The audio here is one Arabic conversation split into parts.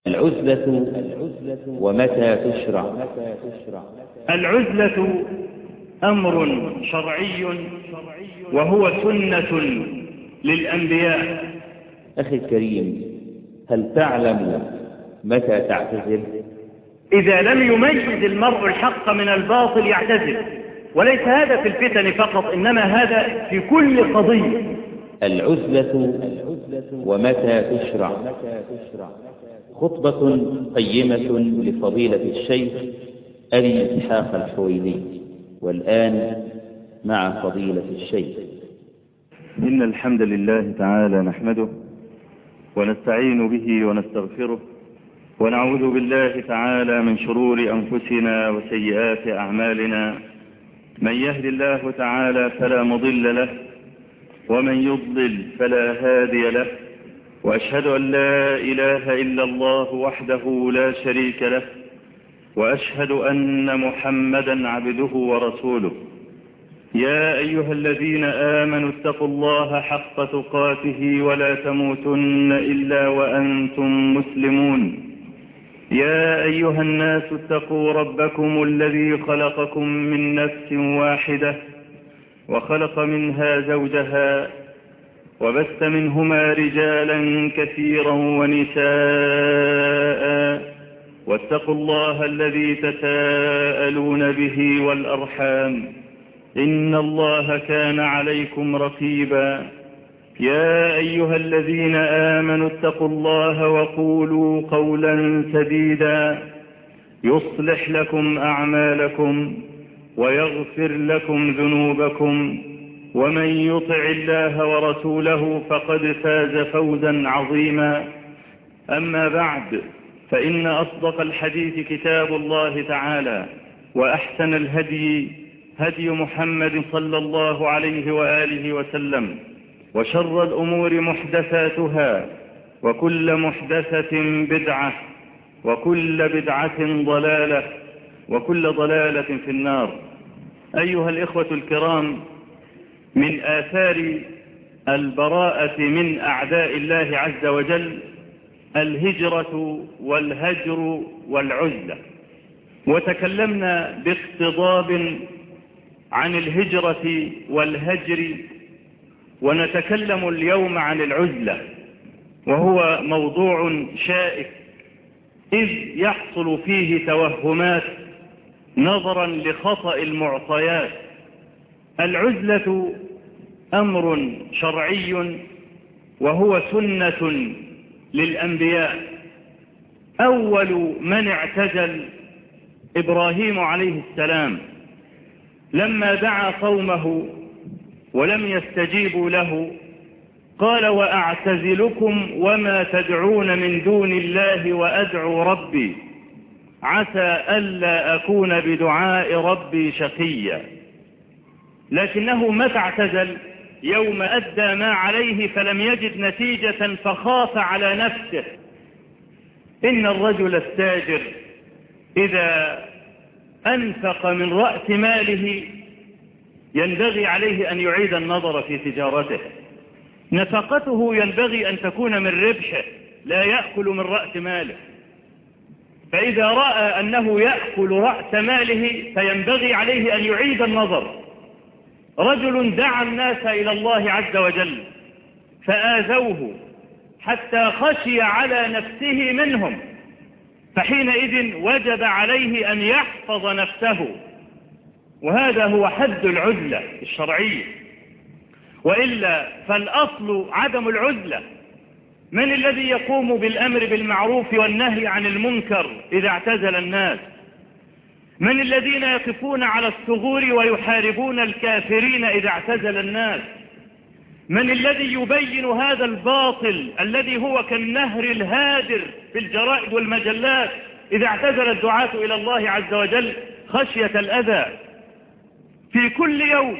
العزلة ومتى تشرع؟ العزلة أمر شرعي وهو سنة للأنبياء. أخي الكريم، هل تعلم متى تعتزل؟ إذا لم يميز المرء الحق من الباطل يعتزل، وليس هذا في الفتن فقط، إنما هذا في كل قضية. العزلة ومتى تشرع؟ خطبة قيمة لفضيلة الشيخ أبي إسحاق الحويني. والآن مع فضيلة الشيخ. إن الحمد لله تعالى نحمده ونستعين به ونستغفره، ونعوذ بالله تعالى من شرور أنفسنا وسيئات أعمالنا. من يهد الله تعالى فلا مضل له، ومن يضلل فلا هادي له، وأشهد أن لا إله إلا الله وحده لا شريك له، وأشهد أن محمدا عبده ورسوله. يا أيها الذين آمنوا اتقوا الله حق تقاته ولا تموتن إلا وأنتم مسلمون. يا أيها الناس اتقوا ربكم الذي خلقكم من نفس واحدة، وخلق منها زوجها، وبث منهما رجالا كثيرا ونساء. واتقوا الله الذي تساءلون به والأرحام، إن الله كان عليكم رقيبا. يا أيها الذين آمنوا اتقوا الله وقولوا قولا سديدا يصلح لكم أعمالكم ويغفر لكم ذنوبكم، ومن يطع الله ورسوله فقد فاز فوزا عظيما. أما بعد، فإن أصدق الحديث كتاب الله تعالى، وأحسن الهدي هدي محمد صلى الله عليه وآله وسلم، وشر الأمور محدثاتها، وكل محدثة بدعة، وكل بدعة ضلالة، وكل ضلالة في النار. أيها الإخوة الكرام، من آثار البراءة من أعداء الله عز وجل الهجرة والهجر والعزلة، وتكلمنا باقتضاب عن الهجرة والهجر، ونتكلم اليوم عن العزلة، وهو موضوع شائك إذ يحصل فيه توهمات نظرا لخطأ المعطيات. العزلة أمر شرعي وهو سنة للأنبياء. أول من اعتزل إبراهيم عليه السلام لما دعا قومه ولم يستجيبوا له، قال: وأعتزلكم وما تدعون من دون الله وأدعو ربي عسى ألا أكون بدعاء ربي شقيا. لكنه متى اعتزل؟ يوم أدى ما عليه فلم يجد نتيجة فخاف على نفسه. إن الرجل التاجر إذا أنفق من رأس ماله ينبغي عليه أن يعيد النظر في تجارته. نفقته ينبغي أن تكون من ربحه، لا يأكل من رأس ماله. فإذا رأى أنه يأكل رأس ماله فينبغي عليه أن يعيد النظر. رجل دعا الناس إلى الله عز وجل فآذوه حتى خشي على نفسه منهم، فحينئذ وجب عليه أن يحفظ نفسه، وهذا هو حد العزلة الشرعية. وإلا فالأصل عدم العزلة. من الذي يقوم بالأمر بالمعروف والنهي عن المنكر إذا اعتزل الناس؟ من الذين يقفون على الثغور ويحاربون الكافرين إذا اعتزل الناس؟ من الذي يبين هذا الباطل الذي هو كالنهر الهادر في الجرائد والمجلات إذا اعتزل الدعاة إلى الله عز وجل خشية الأذى؟ في كل يوم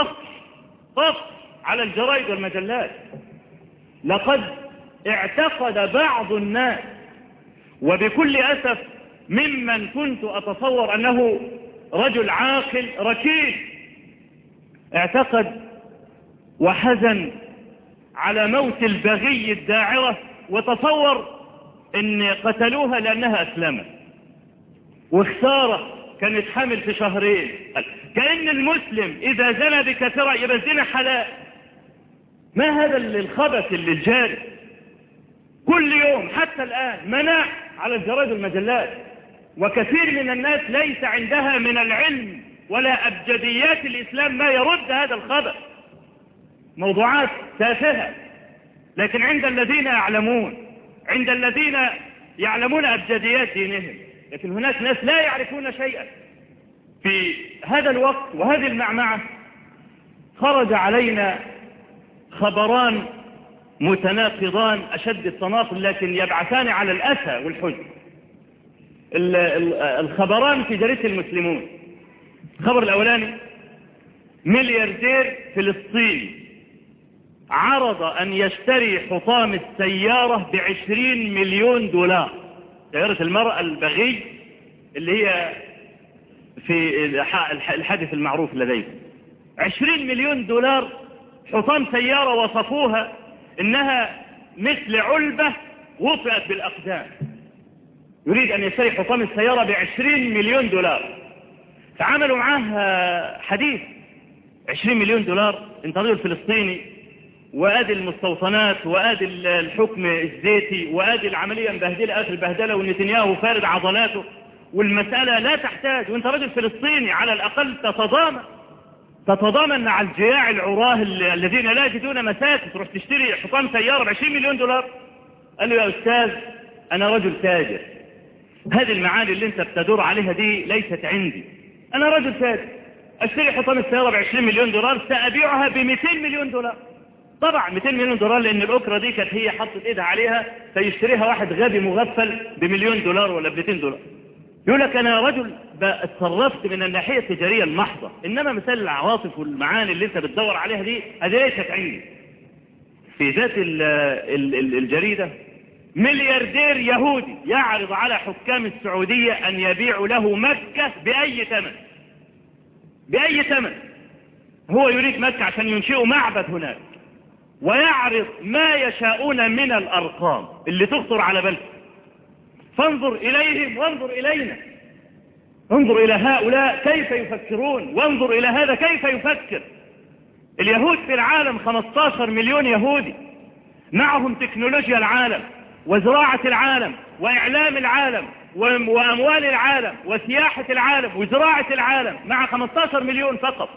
طفح على الجرائد والمجلات. لقد اعتقد بعض الناس، وبكل أسف ممن كنت أتصور أنه رجل عاقل ركيز، اعتقد وحزن على موت البغي الداعرة، وتصور ان قتلوها لانها اسلمت، وخسارة كانت حامل في شهرين. كأن المسلم اذا زنى بكافرة يبقى الزنا حلال. ما هذا الخبث اللي الجاري كل يوم حتى الآن منع على الجرائد والمجلات، وكثير من الناس ليس عندها من العلم ولا أبجديات الإسلام ما يرد هذا الخبث، موضوعات تافهة. لكن عند الذين يعلمون أبجديات دينهم، لكن هناك ناس لا يعرفون شيئا. في هذا الوقت وهذه المعمعة خرج علينا خبران متناقضان أشد التناقض، لكن يبعثان على الأسى والحزن. الخبران في جريدة المسلمون. الخبر الأولاني: ملياردير فلسطيني عرض أن يشتري حطام السيارة ب20 مليون دولار. سيارة المرأة البغي اللي هي في الحادث المعروف لديكم، 20 مليون دولار حطام سيارة وصفوها إنها مثل علبة وطئت بالأقدام. يريد أن يشتري حطام السيارة ب20 مليون دولار. فعملوا معاه حديث: 20 مليون دولار، انت رجل فلسطيني، وادي المستوطنات، وادي الحكم الزيتي، وادي العملية مبهدلة آخر البهدلة، ونتنياهو فارد عضلاته، والمسألة لا تحتاج، وانت رجل فلسطيني على الأقل تتضامن مع الجياع العراه الذين لا يجدون مساكن، تروح تشتري حطام سيارة ب20 مليون دولار. قال له: يا أستاذ، أنا رجل تاجر، هذه المعاني اللي انت بتدور عليها دي ليست عندي. أنا رجل تاجر، أشتري حطام السيارة ب20 مليون دولار، سأبيعها ب200 مليون دولار. طبعا 200 مليون دولار، لأن الأكرة دي كانت هي حطت إيدها عليها، فيشتريها واحد غبي مغفل ب1,000,000 دولار ولا ب200 دولار. يقول لك: أنا رجل اتصرفت من الناحية التجارية المحضة، إنما مثال العواطف والمعاني اللي انت بتدور عليها دي هذه ليست عندي. في ذات الجريدة: ملياردير يهودي يعرض على حكام السعودية أن يبيعوا له مكة بأي ثمن. هو يريد مكة عشان ينشئوا معبد هناك، ويعرض ما يشاءون من الأرقام اللي تخطر على بالك. فانظر إليهم وانظر إلينا، انظر إلى هؤلاء كيف يفكرون، وانظر إلى هذا كيف يفكر. اليهود في العالم 15 مليون يهودي، معهم تكنولوجيا العالم، وزراعة العالم، وإعلام العالم، وأموال العالم، وسياحة العالم، وزراعة العالم، مع 15 مليون فقط.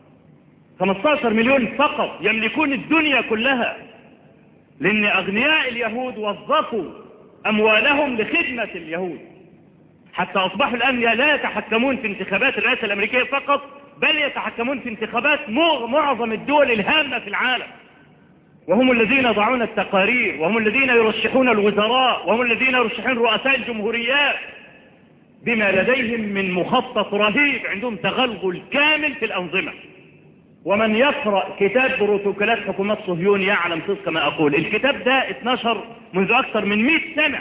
15 مليون فقط يملكون الدنيا كلها، لأن أغنياء اليهود وظفوا أموالهم لخدمة اليهود، حتى أصبحوا الآن لا يتحكمون في انتخابات الرئاسة الأمريكية فقط، بل يتحكمون في انتخابات معظم الدول الهامة في العالم، وهم الذين يضعون التقارير، وهم الذين يرشحون الوزراء، وهم الذين يرشحون رؤساء الجمهوريات، بما لديهم من مخطط رهيب. عندهم تغلغل كامل في الأنظمة. ومن يقرأ كتاب بروتوكولات حكومات صهيون يعلم صدق ما أقول. الكتاب ده اتنشر منذ أكثر من 100 سنة،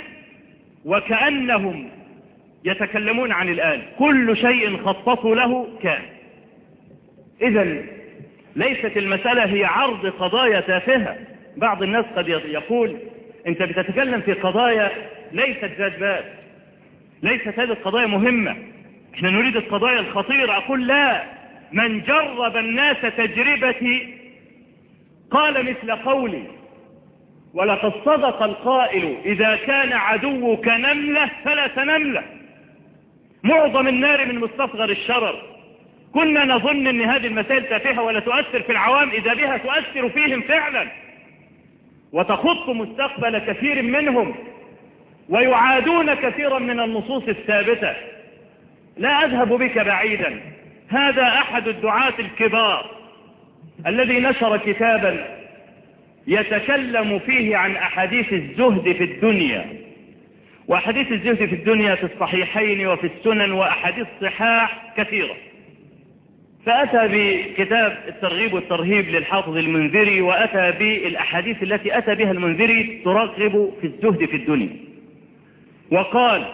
وكأنهم يتكلمون عن الآن. كل شيء خططوا له كان. إذن ليست المسألة هي عرض قضايا تافهة. بعض الناس قد يقول: أنت بتتكلم في قضايا ليست ذات بال، ليست هذه القضايا مهمة، احنا نريد القضايا الخطيرة. أقول: لا، من جرب الناس تجربتي قال مثل قولي، ولقد صدق القائل: إذا كان عدوك نملة فلا تنملة. معظم النار من مستصغر الشرر. كنا نظن أن هذه المسائل تافهة ولا تؤثر في العوام، إذا بها تؤثر فيهم فعلا، وتخط مستقبل كثير منهم، ويعادون كثيرا من النصوص الثابتة. لا أذهب بك بعيدا، هذا أحد الدعاة الكبار الذي نشر كتابا يتكلم فيه عن أحاديث الزهد في الدنيا، وأحاديث الزهد في الدنيا في الصحيحين وفي السنن، وأحاديث صحاح كثيرة. فأتى بكتاب الترغيب والترهيب للحافظ المنذري، وأتى بالأحاديث التي أتى بها المنذري ترغب في الزهد في الدنيا، وقال: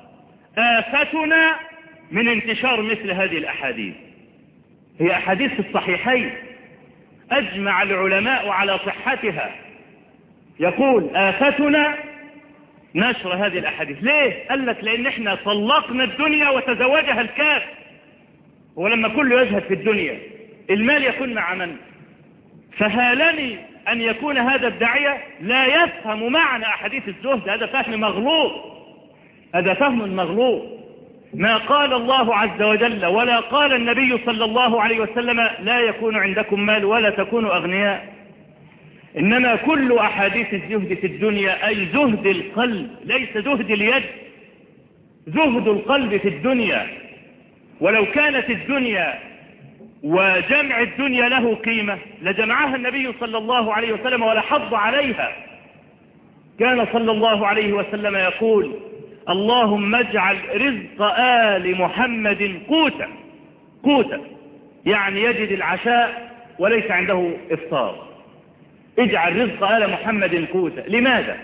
آفتنا من انتشار مثل هذه الأحاديث. هي أحاديث في الصحيحين أجمع العلماء على صحتها. يقول: آفتنا نشر هذه الأحاديث. ليه؟ قال لك لأن احنا طلقنا الدنيا وتزوجها الكافر. ولما كله يزهد في الدنيا المال يكون مع من؟ فهالني أن يكون هذا الداعية لا يفهم معنى أحاديث الزهد. هذا فهم مغلوط، هذا فهم مغلوط. ما قال الله عز وجل ولا قال النبي صلى الله عليه وسلم لا يكون عندكم مال ولا تكونوا أغنياء. إنما كل أحاديث الزهد في الدنيا أي زهد القلب، ليس زهد اليد، زهد القلب في الدنيا. ولو كانت الدنيا وجمع الدنيا له قيمة لجمعها النبي صلى الله عليه وسلم ولا حض عليها. كان صلى الله عليه وسلم يقول اللهم اجعل رزق آل محمد قوتا، قوتا يعني يجد العشاء وليس عنده إفطار. اجعل رزق آل محمد قوتا. لماذا؟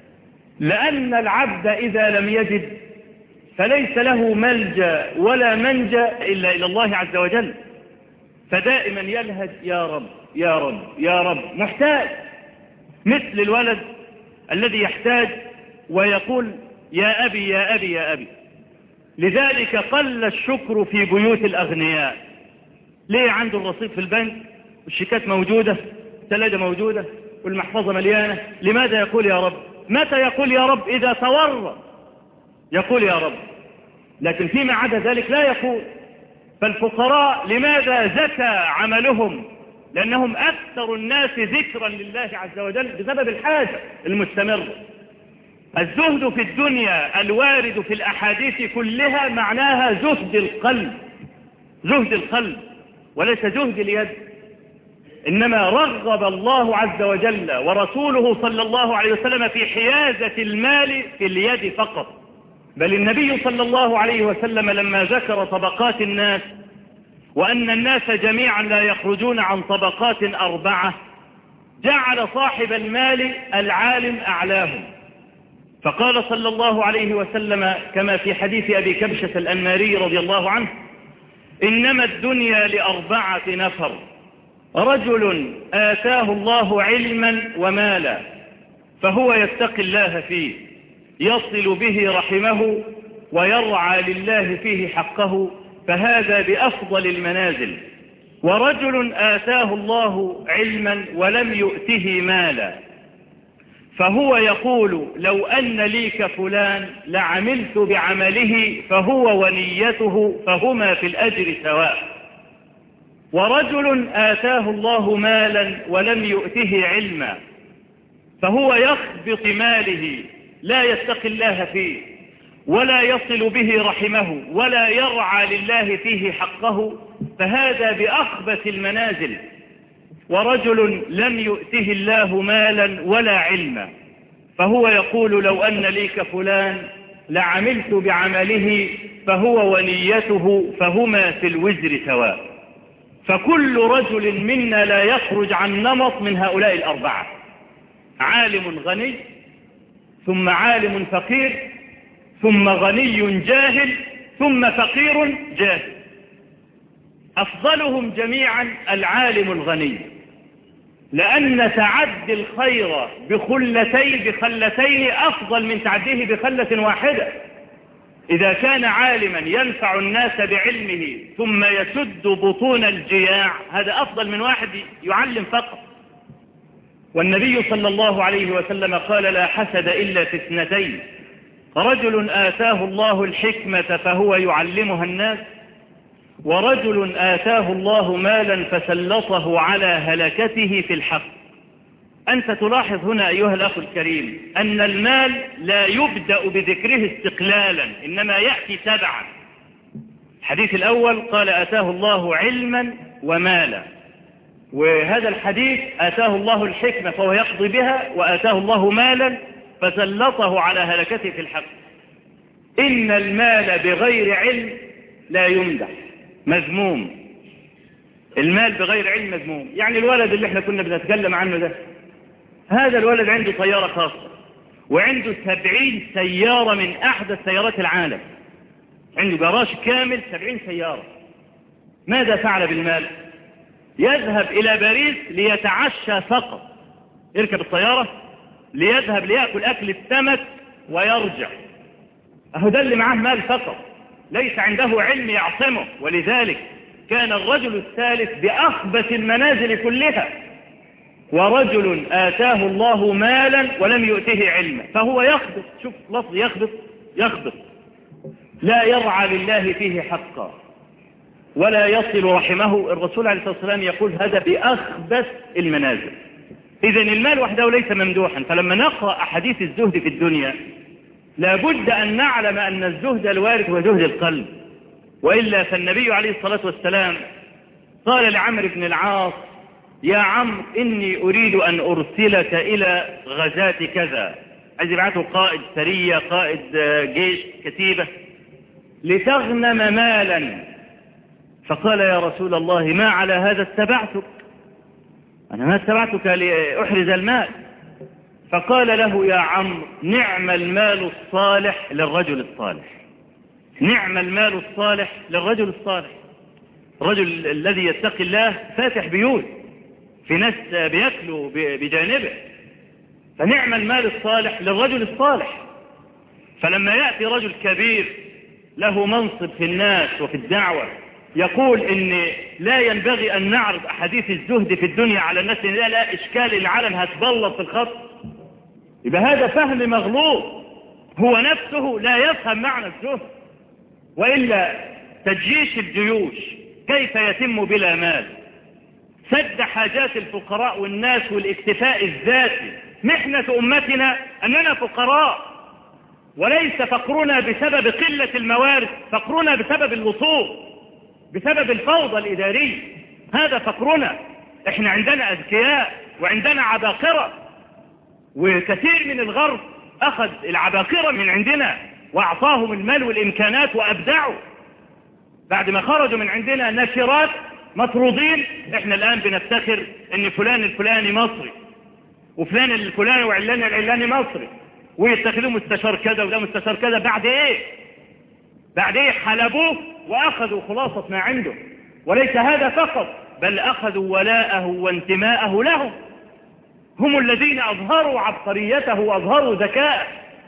لأن العبد إذا لم يجد فليس له ملجأ ولا منجأ إلا إلى الله عز وجل، فدائما يلهج يا رب يا رب يا رب، محتاج، مثل الولد الذي يحتاج ويقول يا أبي يا أبي يا أبي. لذلك قل الشكر في بيوت الأغنياء. ليه؟ عنده الرصيد في البنك والشيكات موجودة، الثلاجة موجودة والمحفظة مليانة. لماذا يقول يا رب؟ متى يقول يا رب؟ إذا تورط يقول يا رب، لكن فيما عدا ذلك لا يقول. فالفقراء لماذا زكى عملهم؟ لأنهم أكثر الناس ذكرا لله عز وجل بسبب الحاجة المستمرة. الزهد في الدنيا الوارد في الأحاديث كلها معناها زهد القلب، زهد القلب وليس زهد اليد. إنما رغب الله عز وجل ورسوله صلى الله عليه وسلم في حيازة المال في اليد فقط. بل النبي صلى الله عليه وسلم لما ذكر طبقات الناس وأن الناس جميعا لا يخرجون عن طبقات 4 جعل صاحب المال العالم أعلاهم. فقال صلى الله عليه وسلم كما في حديث أبي كبشة الأنماري رضي الله عنه إنما الدنيا ل4 نفر: رجل آتاه الله علما ومالا فهو يتقي الله فيه يصل به رحمه ويرعى لله فيه حقه فهذا بأفضل المنازل. ورجل آتاه الله علما ولم يؤته مالا فهو يقول لو أن لي كفلان لعملت بعمله فهو ونيته فهما في الأجر سواء. ورجل آتاه الله مالا ولم يؤته علما فهو يخبط ماله لا يتقي الله فيه ولا يصل به رحمه ولا يرعى لله فيه حقه فهذا بأخبث المنازل. ورجل لم يؤته الله مالا ولا علما فهو يقول لو أن لي كفلان لعملت بعمله فهو ونيته فهما في الوزر سواء. فكل رجل منا لا يخرج عن نمط من هؤلاء 4: عالم غني، ثم عالم فقير، ثم غني جاهل، ثم فقير جاهل. أفضلهم جميعا العالم الغني، لأن تعدي الخير بخلتين أفضل من تعديه بخلة واحدة. إذا كان عالما ينفع الناس بعلمه ثم يسد بطون الجياع هذا أفضل من واحد يعلم فقط. والنبي صلى الله عليه وسلم قال لا حسد إلا في 2: رجل آتاه الله الحكمة فهو يعلمها الناس، ورجل آتاه الله مالا فسلطه على هلكته في الحق. أنت تلاحظ هنا أيها الأخ الكريم أن المال لا يبدأ بذكره استقلالا إنما يأتي تبعا. الحديث الأول قال آتاه الله علما ومالا، وهذا الحديث آتاه الله الحكمة فهو يقضي بها، وآتاه الله مالا فسلطه على هلكته في الحق. إن المال بغير علم لا يمدح، مذموم. المال بغير علم مذموم. يعني الولد اللي احنا كنا بنتكلم عنه ده، هذا الولد عنده طيارة خاصة وعنده 70 سيارة من أحدث سيارات العالم، عنده جراج كامل 70 سيارة. ماذا فعل بالمال؟ يذهب إلى باريس ليتعشى فقط، يركب الطيارة ليذهب ليأكل أكل السمك ويرجع. أهو ده اللي معاه مال فقط، ليس عنده علم يعصمه. ولذلك كان الرجل الثالث بأخبث المنازل كلها، ورجل آتاه الله مالا ولم يؤته علما، فهو يخبط. شوف لفظ يخبط، لا يرعى لله فيه حقا ولا يصل رحمه. الرسول عليه الصلاة والسلام يقول هذا بأخبث المنازل. إذن المال وحده ليس ممدوحا. فلما نقرأ أحاديث الزهد في الدنيا لابد أن نعلم أن الزهد الوارد هو زهد القلب، وإلا فالنبي عليه الصلاة والسلام قال لعمرو بن العاص: يا عمرو إني أريد أن أرسلك إلى غزاة كذا، عايز يبعثه قائد سرية، قائد جيش، كتيبة، لتغنم مالا. فقال: يا رسول الله ما على هذا اتبعتك، أنا ما اتبعتك لأحرز المال. فقال له: يا عمرو نعم المال الصالح للرجل الصالح، نعم المال الصالح للرجل الصالح. الرجل الذي يتقي الله فاتح بيوت، في ناس بيأكلوا بجانبه، فنعم المال الصالح للرجل الصالح. فلما يأتي رجل كبير له منصب في الناس وفي الدعوة يقول إن لا ينبغي أن نعرض أحاديث الزهد في الدنيا على الناس، إن لا إشكال العالم هتبلط في الخط، يبقى هذا فهم مغلوط، هو نفسه لا يفهم معنى الزهد. وإلا تجيش الجيوش كيف يتم بلا مال؟ سد حاجات الفقراء والناس والاكتفاء الذاتي. محنة أمتنا أننا فقراء، وليس فقرنا بسبب قلة الموارد، فقرنا بسبب اللصوص، بسبب الفوضى الإدارية، هذا فقرنا. احنا عندنا أذكياء وعندنا عباقرة، وكثير من الغرب أخذ العباقرة من عندنا وأعطاهم المال والإمكانات وأبدعوا. بعد ما خرجوا من عندنا ناشرات مطرودين، احنا الآن بنفتخر ان فلان الفلاني مصري، وفلان الفلاني وعلان العلاني مصري، ويتخذوا مستشار كذا وده مستشار كذا. بعد ايه حلبوه واخذوا خلاصة ما عنده. وليس هذا فقط، بل اخذوا ولاءه وانتماءه لهم، هم الذين اظهروا عبقريته واظهروا ذكاءه.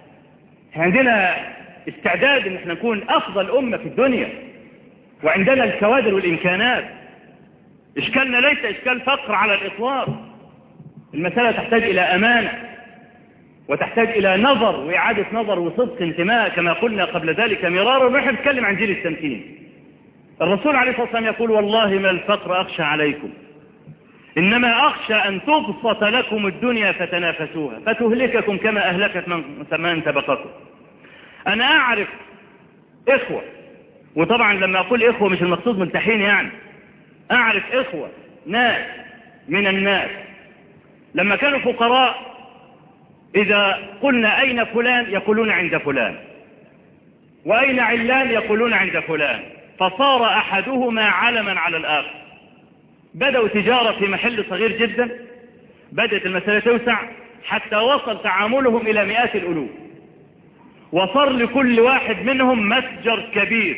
عندنا استعداد ان احنا نكون افضل امة في الدنيا، وعندنا الكوادر والامكانات. اشكالنا ليس اشكال فقر على الاطلاق، المسألة تحتاج الى امانة، وتحتاج الى نظر واعادة نظر وصدق انتماء، كما قلنا قبل ذلك مرارا. ونحن نتكلم عن جيل التمكين. الرسول عليه الصلاة والسلام يقول: والله ما الفقر اخشى عليكم، انما اخشى ان تبسط لكم الدنيا فتنافسوها فتهلككم كما اهلكت من سبقكم. انا اعرف اخوة، وطبعا لما اقول اخوة مش المقصود ملتحين يعني، اعرف اخوة ناس من الناس لما كانوا فقراء اذا قلنا اين فلان يقولون عند فلان، واين علان يقولون عند فلان، فصار احدهما علما على الاخر. بدأوا تجارة في محل صغير جدا، بدأت المسألة توسع حتى وصل تعاملهم الى مئات الالوف، وصار لكل واحد منهم متجر كبير،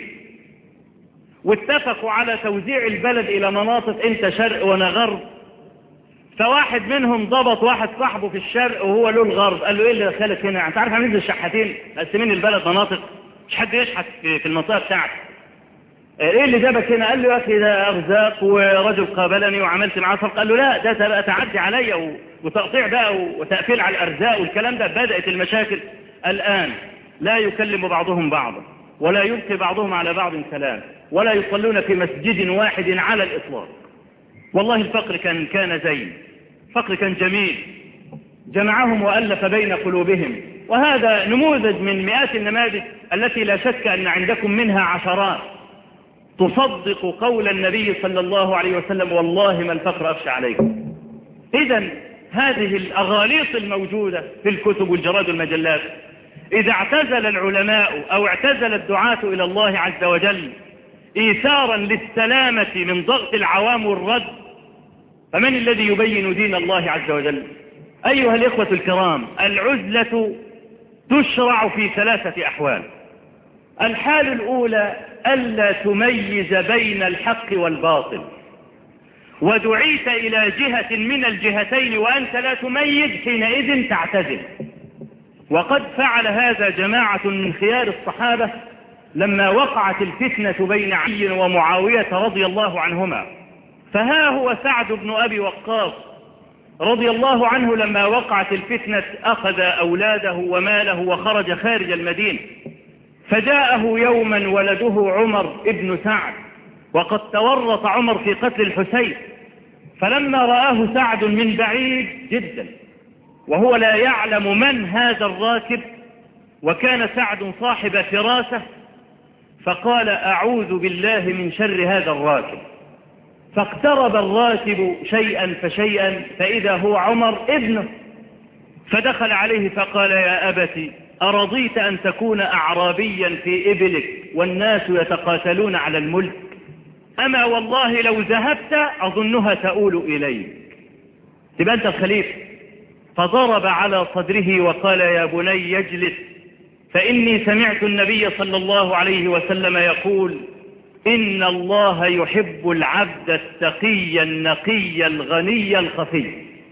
واتفقوا على توزيع البلد الى مناطق، انت شرق وانا غرب. فواحد منهم ضبط واحد صاحبه في الشرق وهو له الغرب، قال له: ايه اللي دخلك هنا؟ انت عارف عاملين زي الشحاتين مقسمين البلد مناطق، مش حد يشحت في المنطقه بتاعتك. ايه اللي جابك هنا؟ قال له: يا اخي ده ارزاق ورجل قابلني وعملت معاه صفقه. قال له: لا، ده بقى تعدي عليا وتقطيع بقى وتقفيل على الارزاق والكلام ده. بدات المشاكل. الان لا يكلم بعضهم بعضا، ولا يلقي بعضهم على بعض سلام، ولا يصلون في مسجد واحد على الإطلاق. والله الفقر كان زين، الفقر كان جميل، جمعهم وألف بين قلوبهم. وهذا نموذج من مئات النماذج التي لا شك أن عندكم منها عشرات تصدق قول النبي صلى الله عليه وسلم: والله ما الفقر أخشى عليكم. إذن هذه الأغاليط الموجودة في الكتب والجرائد والمجلات، إذا اعتزل العلماء أو اعتزل الدعاة إلى الله عز وجل إيثارا للسلامة من ضغط العوام والرد، فمن الذي يبين دين الله عز وجل؟ أيها الإخوة الكرام، العزلة تشرع في 3 أحوال. الحال الأولى ألا تميز بين الحق والباطل، ودعيت إلى جهة من الجهتين وأنت لا تميز، حينئذ تعتزل. وقد فعل هذا جماعة من خيار الصحابة لما وقعت الفتنة بين علي ومعاوية رضي الله عنهما. فها هو سعد بن أبي وقاص رضي الله عنه لما وقعت الفتنة أخذ أولاده وماله وخرج خارج المدينة، فجاءه يوما ولده عمر ابن سعد، وقد تورط عمر في قتل الحسين، فلما رآه سعد من بعيد جدا وهو لا يعلم من هذا الراكب، وكان سعد صاحب فراسة، فقال أعوذ بالله من شر هذا الراكب. فاقترب الراكب شيئا فشيئا فإذا هو عمر ابنه، فدخل عليه فقال يا أبت أرضيت أن تكون أعرابيا في إبلك والناس يتقاتلون على الملك؟ أما والله لو ذهبت أظنها تؤول إليك، تبقى أنت الخليفة. فضرب على صدره وقال يا بني يجلس، فإني سمعت النبي صلى الله عليه وسلم يقول إن الله يحب العبد التقي النقي الغني الخفي.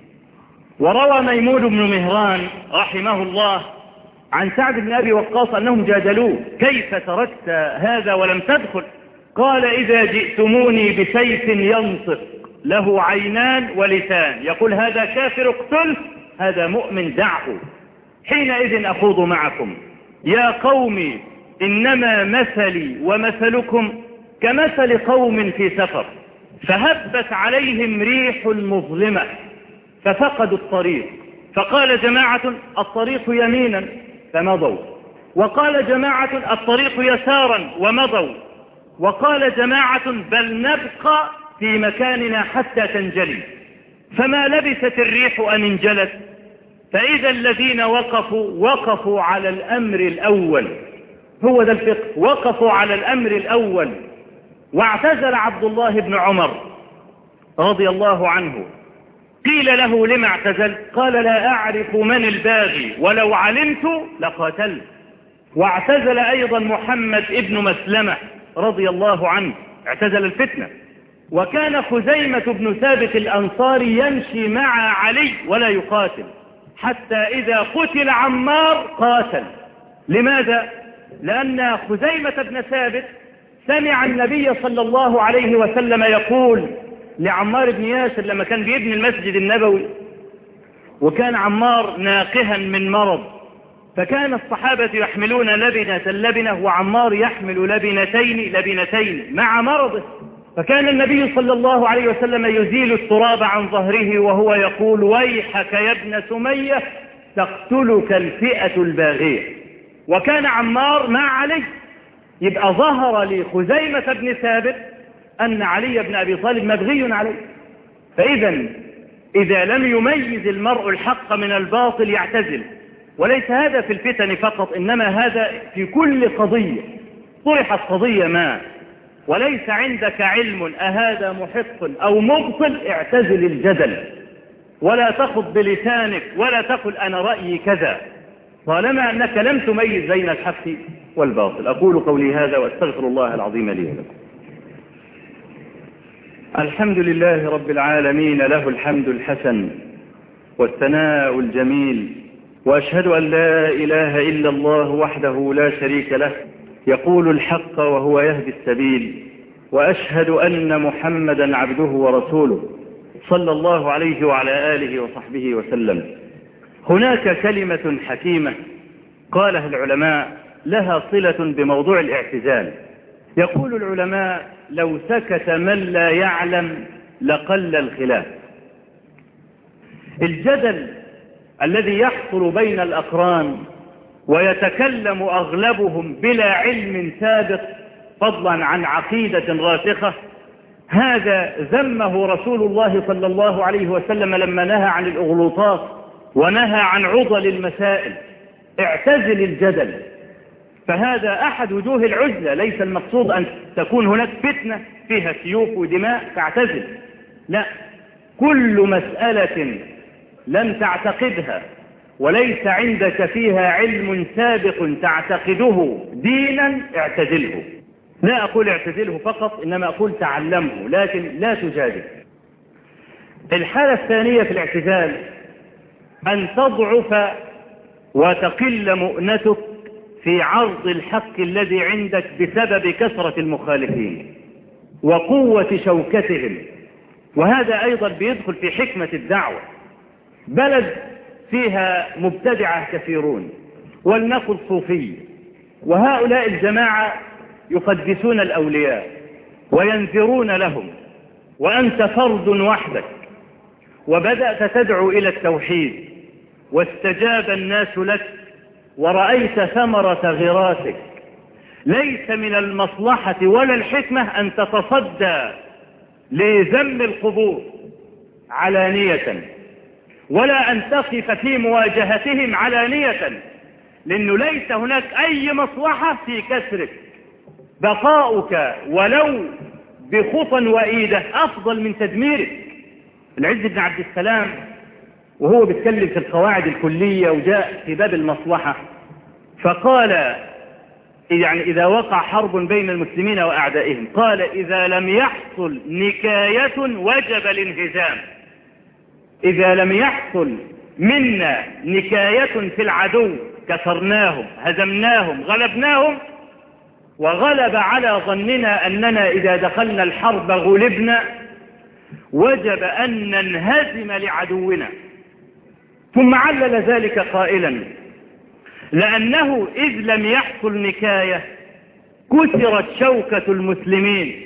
وروى ميمون بن مهران رحمه الله عن سعد بن أبي وقاص أنهم جادلوه كيف تركت هذا ولم تدخل؟ قال إذا جئتموني بسيف ينطق له عينان ولسان يقول هذا كافر اقتله، هذا مؤمن دعه، حينئذ أخوض معكم. يا قوم إنما مثلي ومثلكم كمثل قوم في سفر فهبت عليهم ريح مظلمة ففقدوا الطريق، فقال جماعة الطريق يمينا فمضوا، وقال جماعة الطريق يسارا ومضوا، وقال جماعة بل نبقى في مكاننا حتى تنجلي. فما لبثت الريح أن انجلت، فإذا الذين وقفوا على الأمر الأول، هو ذا الفقه، وقفوا على الأمر الأول. واعتزل عبد الله بن عمر رضي الله عنه. قيل له لما اعتزل؟ قال لا أعرف من الباغي ولو علمت لقاتلت. واعتزل أيضا محمد ابن مسلمة رضي الله عنه، اعتزل الفتنة. وكان خزيمة بن ثابت الأنصاري يمشي مع علي ولا يقاتل، حتى إذا قتل عمار قاتل. لماذا؟ لأن خزيمة بن ثابت سمع النبي صلى الله عليه وسلم يقول لعمار بن ياسر لما كان بيبني المسجد النبوي، وكان عمار ناقها من مرض، فكان الصحابة يحملون لبنة وعمار يحمل لبنتين مع مرضه، فكان النبي صلى الله عليه وسلم يزيل التراب عن ظهره وهو يقول ويحك يا ابن سمية تقتلك الفئة الباغية. وكان عمار مع علي، يبقى ظهر لخزيمة بن ثابت أن علي بن أبي طالب مبغي عليه. إذا لم يميز المرء الحق من الباطل يعتزل. وليس هذا في الفتن فقط، إنما هذا في كل قضية طرحت قضية ما وليس عندك علم أهذا محق أو مبطل، اعتزل الجدل ولا تخض بلسانك ولا تقل أنا رأيي كذا طالما أنك لم تميز بين الحق والباطل. أقول قولي هذا وأستغفر الله العظيم لي ولكم. الحمد لله رب العالمين، له الحمد الحسن والثناء الجميل، وأشهد أن لا إله إلا الله وحده لا شريك له يقول الحق وهو يهدي السبيل، وأشهد أن محمدا عبده ورسوله صلى الله عليه وعلى آله وصحبه وسلم. هناك كلمة حكيمة قالها العلماء لها صلة بموضوع الاعتزال. يقول العلماء لو سكت من لا يعلم لقل الخلاف. الجدل الذي يحصل بين الأقران ويتكلم أغلبهم بلا علم سابق فضلا عن عقيدة راسخة، هذا ذمه رسول الله صلى الله عليه وسلم لما نهى عن الأغلوطات ونهى عن عضل المسائل. اعتزل الجدل، فهذا أحد وجوه العزلة. ليس المقصود أن تكون هناك فتنة فيها سيوف ودماء تعتزل، لا، كل مسألة لم تعتقدها وليس عندك فيها علم سابق تعتقده دينا اعتزله. لا أقول اعتزله فقط، إنما أقول تعلمه، لكن لا تجادل. الحالة الثانية في الاعتزال أن تضعف وتقل مؤنتك في عرض الحق الذي عندك بسبب كثرة المخالفين وقوة شوكتهم. وهذا أيضا بيدخل في حكمة الدعوة. بلد فيها مبتدعة كثيرون، ولنقل صوفي، وهؤلاء الجماعة يقدسون الأولياء وينذرون لهم، وأنت فرد وحدك وبدأت تدعو إلى التوحيد واستجاب الناس لك ورأيت ثمرة غراسك. ليس من المصلحة ولا الحكمة أن تتصدى لذم القبور علانية، ولا أن تقف في مواجهتهم علانية، لأنه ليس هناك أي مصلحة في كسرك. بقاؤك ولو بخطى وإيدة أفضل من تدميرك. العز بن عبد السلام وهو بيتكلم في القواعد الكلية وجاء في باب المصلحة فقال يعني إذا وقع حرب بين المسلمين وأعدائهم، قال إذا لم يحصل نكاية وجب الانهزام. إذا لم يحصل منا نكاية في العدو كسرناهم هزمناهم غلبناهم، وغلب على ظننا أننا إذا دخلنا الحرب غلبنا، وجب أن ننهزم لعدونا. ثم علل ذلك قائلا لأنه إذ لم يحصل نكاية كسرت شوكة المسلمين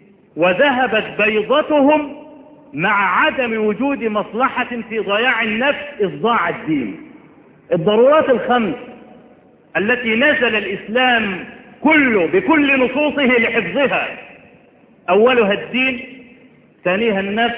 وذهبت بيضتهم مع عدم وجود مصلحة في ضياع النفس إذ ضاع الدين. الضرورات الخمس التي نزل الإسلام كله بكل نصوصه لحفظها، أولها الدين، ثانيها النفس.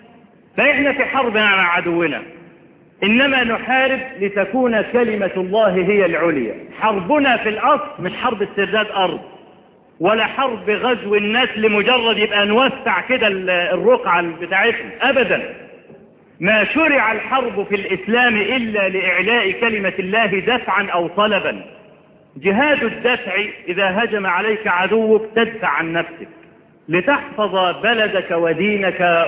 فإحنا في حرب مع عدونا، إنما نحارب لتكون كلمة الله هي العليا. حربنا في الأصل مش حرب استرداد أرض ولا حرب غزو الناس لمجرد يبقى نوسع كده الرقعة بتاعتهم أبدا. ما شرع الحرب في الإسلام إلا لإعلاء كلمة الله دفعا أو طلبا. جهاد الدفع إذا هجم عليك عدوك تدفع عن نفسك لتحفظ بلدك ودينك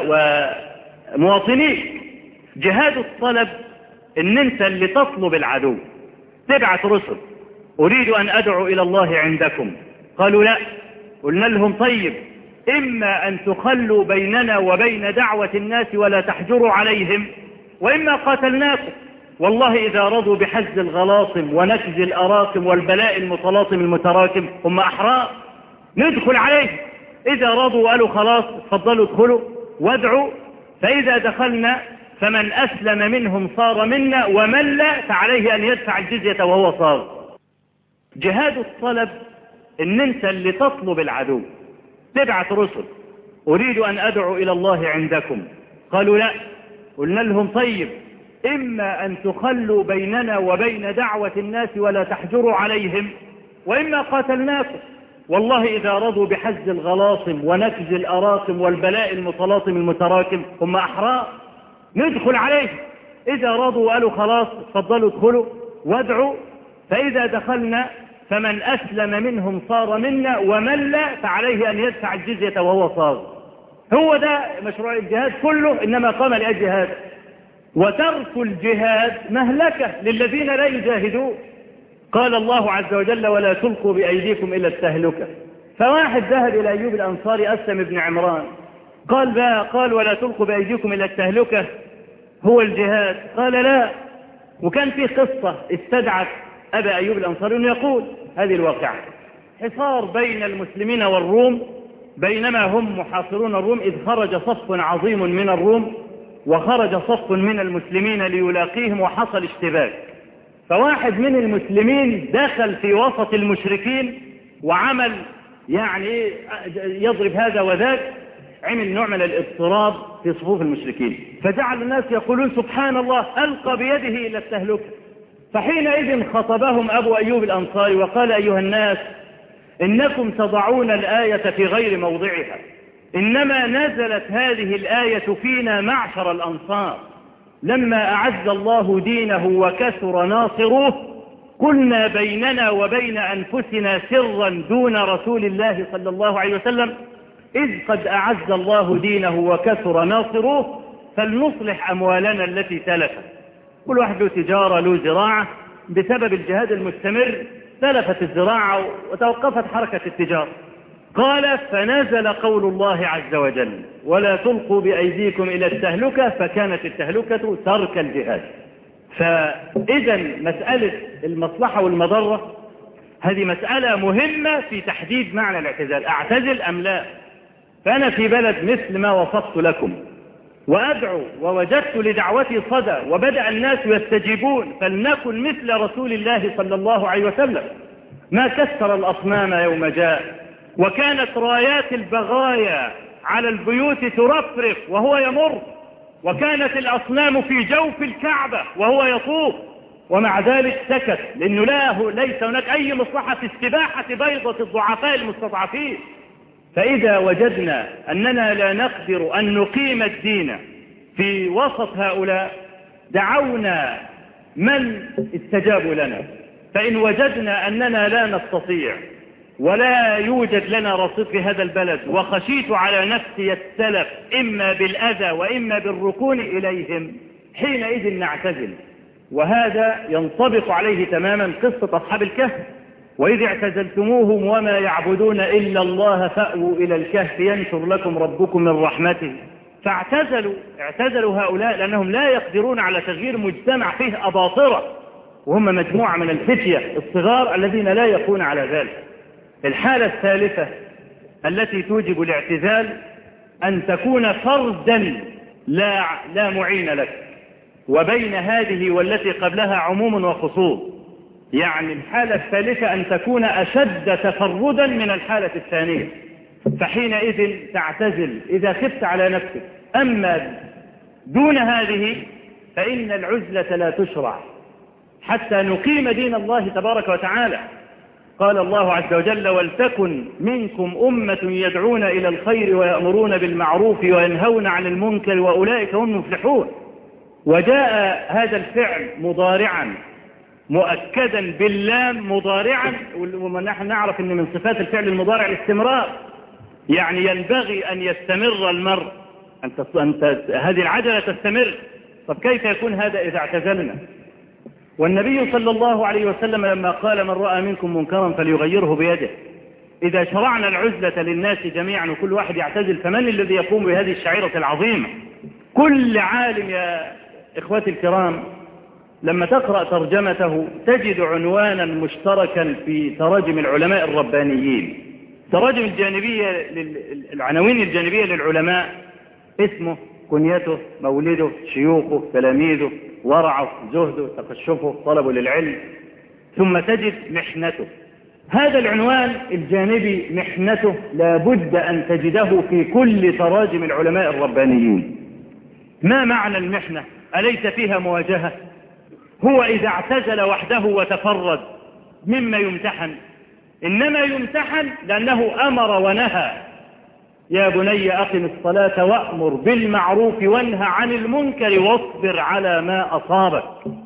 ومواطنيك. جهاد الطلب ان انت اللي تطلب العدو، تبعت رسل اريد ان ادعو الى الله عندكم، قالوا لا، قلنا لهم طيب اما ان تخلوا بيننا وبين دعوة الناس ولا تحجروا عليهم، واما قاتلناكم. والله اذا رضوا بحز الغلاصم ونكز الاراكم والبلاء المتلاطم المتراكم هم احرار ندخل عليهم. اذا رضوا وقالوا خلاص اتفضلوا ادخلوا وادعوا، فاذا دخلنا فمن أسلم منهم صار منا ومن لا فعليه أن يدفع الجزية وهو صار. جهاد الطلب إن أنت اللي تطلب العدو، تبعت رسل أريد أن أدعو إلى الله عندكم، قالوا لا، قلنا لهم طيب إما أن تخلوا بيننا وبين دعوة الناس ولا تحجروا عليهم، وإما قاتلناكم. والله إذا رضوا بحز الغلاصم ونكز الأراكم والبلاء المتلاطم المتراكم هم أحرار ندخل عليه. إذا رضوا وقالوا خلاص اتفضلوا ادخلوا وادعوا، فإذا دخلنا فمن أسلم منهم صار منا ومن لا فعليه أن يدفع الجزية وهو صار. هو ده مشروع الجهاد كله، إنما قام لأجل هذا. وترك الجهاد مهلكة للذين لا يجاهدون. قال الله عز وجل ولا تلقوا بأيديكم إلى التهلكة. فواحد ذهب إلى أيوب الأنصاري أسلم بن عمران قال ولا تلقوا بأيديكم إلى التهلكة هو الجهاد؟ قال لا. وكان في قصة استدعت أبا أيوب الأنصاري أنه يقول هذه الواقعة: حصار بين المسلمين والروم، بينما هم محاصرون الروم إذ خرج صف عظيم من الروم وخرج صف من المسلمين ليلاقيهم وحصل اشتباك. فواحد من المسلمين دخل في وسط المشركين وعمل يعني يضرب هذا وذاك، عمل نوع من الاضطراب في صفوف المشركين، فجعل الناس يقولون سبحان الله ألقى بيده إلى التهلكة. فحينئذ خطبهم أبو أيوب الأنصاري وقال أيها الناس إنكم تضعون الآية في غير موضعها، إنما نزلت هذه الآية فينا معشر الأنصار لما أعز الله دينه وكثر ناصروه قلنا بيننا وبين أنفسنا سرا دون رسول الله صلى الله عليه وسلم إذ قد أعز الله دينه وكثر ناصروه فلنصلح أموالنا التي تلفت. كل واحد له تجارة له زراعة، بسبب الجهاد المستمر تلفت الزراعة وتوقفت حركة التجارة. قال فنزل قول الله عز وجل ولا تلقوا بأيديكم إلى التهلكة، فكانت التهلكة ترك الجهاد. فإذا مسألة المصلحة والمضرة هذه مسألة مهمة في تحديد معنى الاعتزال. أعتزل أم لا؟ فأنا في بلد مثل ما وصفت لكم وأدعو ووجدت لدعوتي صدى وبدأ الناس يستجيبون، فلنكن مثل رسول الله صلى الله عليه وسلم ما كسر الأصنام يوم جاء، وكانت رايات البغايا على البيوت ترفرف وهو يمر، وكانت الأصنام في جوف الكعبة وهو يطوف، ومع ذلك سكت لأنه ليس هناك أي مصلحة في استباحة بيضة الضعفاء المستضعفين. فإذا وجدنا أننا لا نقدر أن نقيم الدين في وسط هؤلاء دعونا من استجابوا لنا، فإن وجدنا أننا لا نستطيع ولا يوجد لنا رصيد في هذا البلد وخشيت على نفسي السلف إما بالأذى وإما بالركون إليهم، حينئذ نعتزل. وهذا ينطبق عليه تماما قصة أصحاب الكهف، وإذ اعتزلتموهم وما يعبدون إلا الله فأووا إلى الكهف ينشر لكم ربكم من رحمته. اعتزلوا هؤلاء لأنهم لا يقدرون على تغيير مجتمع فيه أباطرة، وهم مجموعة من الفتية الصغار الذين لا يقون على ذلك. الحالة الثالثة التي توجب الاعتزال أن تكون فردا لا معين لك، وبين هذه والتي قبلها عموم وخصوص. يعني الحالة الثالثة أن تكون أشد تفردا من الحالة الثانية، فحينئذ تعتزل إذا خفت على نفسك. أما دون هذه فإن العزلة لا تشرع حتى نقيم دين الله تبارك وتعالى. قال الله عز وجل ولتكن منكم أمة يدعون إلى الخير ويأمرون بالمعروف وينهون عن المنكر وأولئك هم المفلحون. وجاء هذا الفعل مضارعا مؤكدا باللام مضارعا، ونحن نعرف أن من صفات الفعل المضارع الاستمرار، يعني ينبغي أن يستمر المرء، هذه العجلة تستمر. طب كيف يكون هذا إذا اعتزلنا؟ والنبي صلى الله عليه وسلم لما قال من رأى منكم منكرا فليغيره بيده، إذا شرعنا العزلة للناس جميعا وكل واحد يعتزل فمن الذي يقوم بهذه الشعيرة العظيمة؟ كل عالم يا إخوتي الكرام لما تقرأ ترجمته تجد عنوانا مشتركا في تراجم العلماء الربانيين. تراجم الجانبية العناوين الجانبية للعلماء اسمه، كنيته، مولده، شيوخه، تلاميذه، ورعه، زهده، تقشفه، طلبه للعلم، ثم تجد محنته. هذا العنوان الجانبي محنته لابد أن تجده في كل تراجم العلماء الربانيين. ما معنى المحنة؟ أليس فيها مواجهة؟ هو إذا اعتزل وحده وتفرد مما يمتحن، إنما يمتحن لأنه أمر ونهى. يا بني أقم الصلاة وأمر بالمعروف وانهى عن المنكر واصبر على ما أصابك.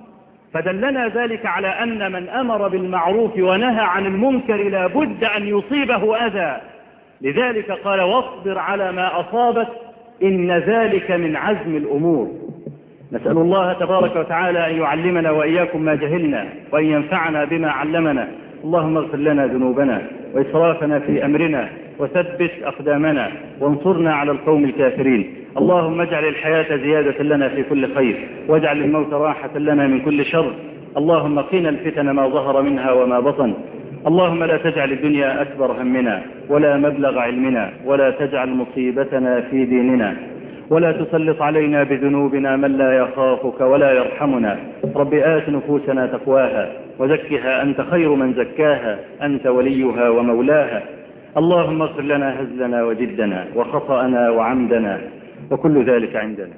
فدلنا ذلك على أن من أمر بالمعروف ونهى عن المنكر لا بد أن يصيبه أذى، لذلك قال واصبر على ما أصابك إن ذلك من عزم الأمور. نسأل الله تبارك وتعالى أن يعلمنا وإياكم ما جهلنا وأن ينفعنا بما علمنا. اللهم اغفر لنا ذنوبنا وإسرافنا في أمرنا وثبت أقدامنا وانصرنا على القوم الكافرين. اللهم اجعل الحياة زيادة لنا في كل خير واجعل الموت راحة لنا من كل شر. اللهم قنا الفتن ما ظهر منها وما بطن. اللهم لا تجعل الدنيا أكبر همنا ولا مبلغ علمنا ولا تجعل مصيبتنا في ديننا ولا تسلط علينا بذنوبنا من لا يخافك ولا يرحمنا. رب آت نفوسنا تقواها وزكها أنت خير من زكاها أنت وليها ومولاها. اللهم اغفر لنا هزلنا وجدنا وخطأنا وعمدنا وكل ذلك عندنا.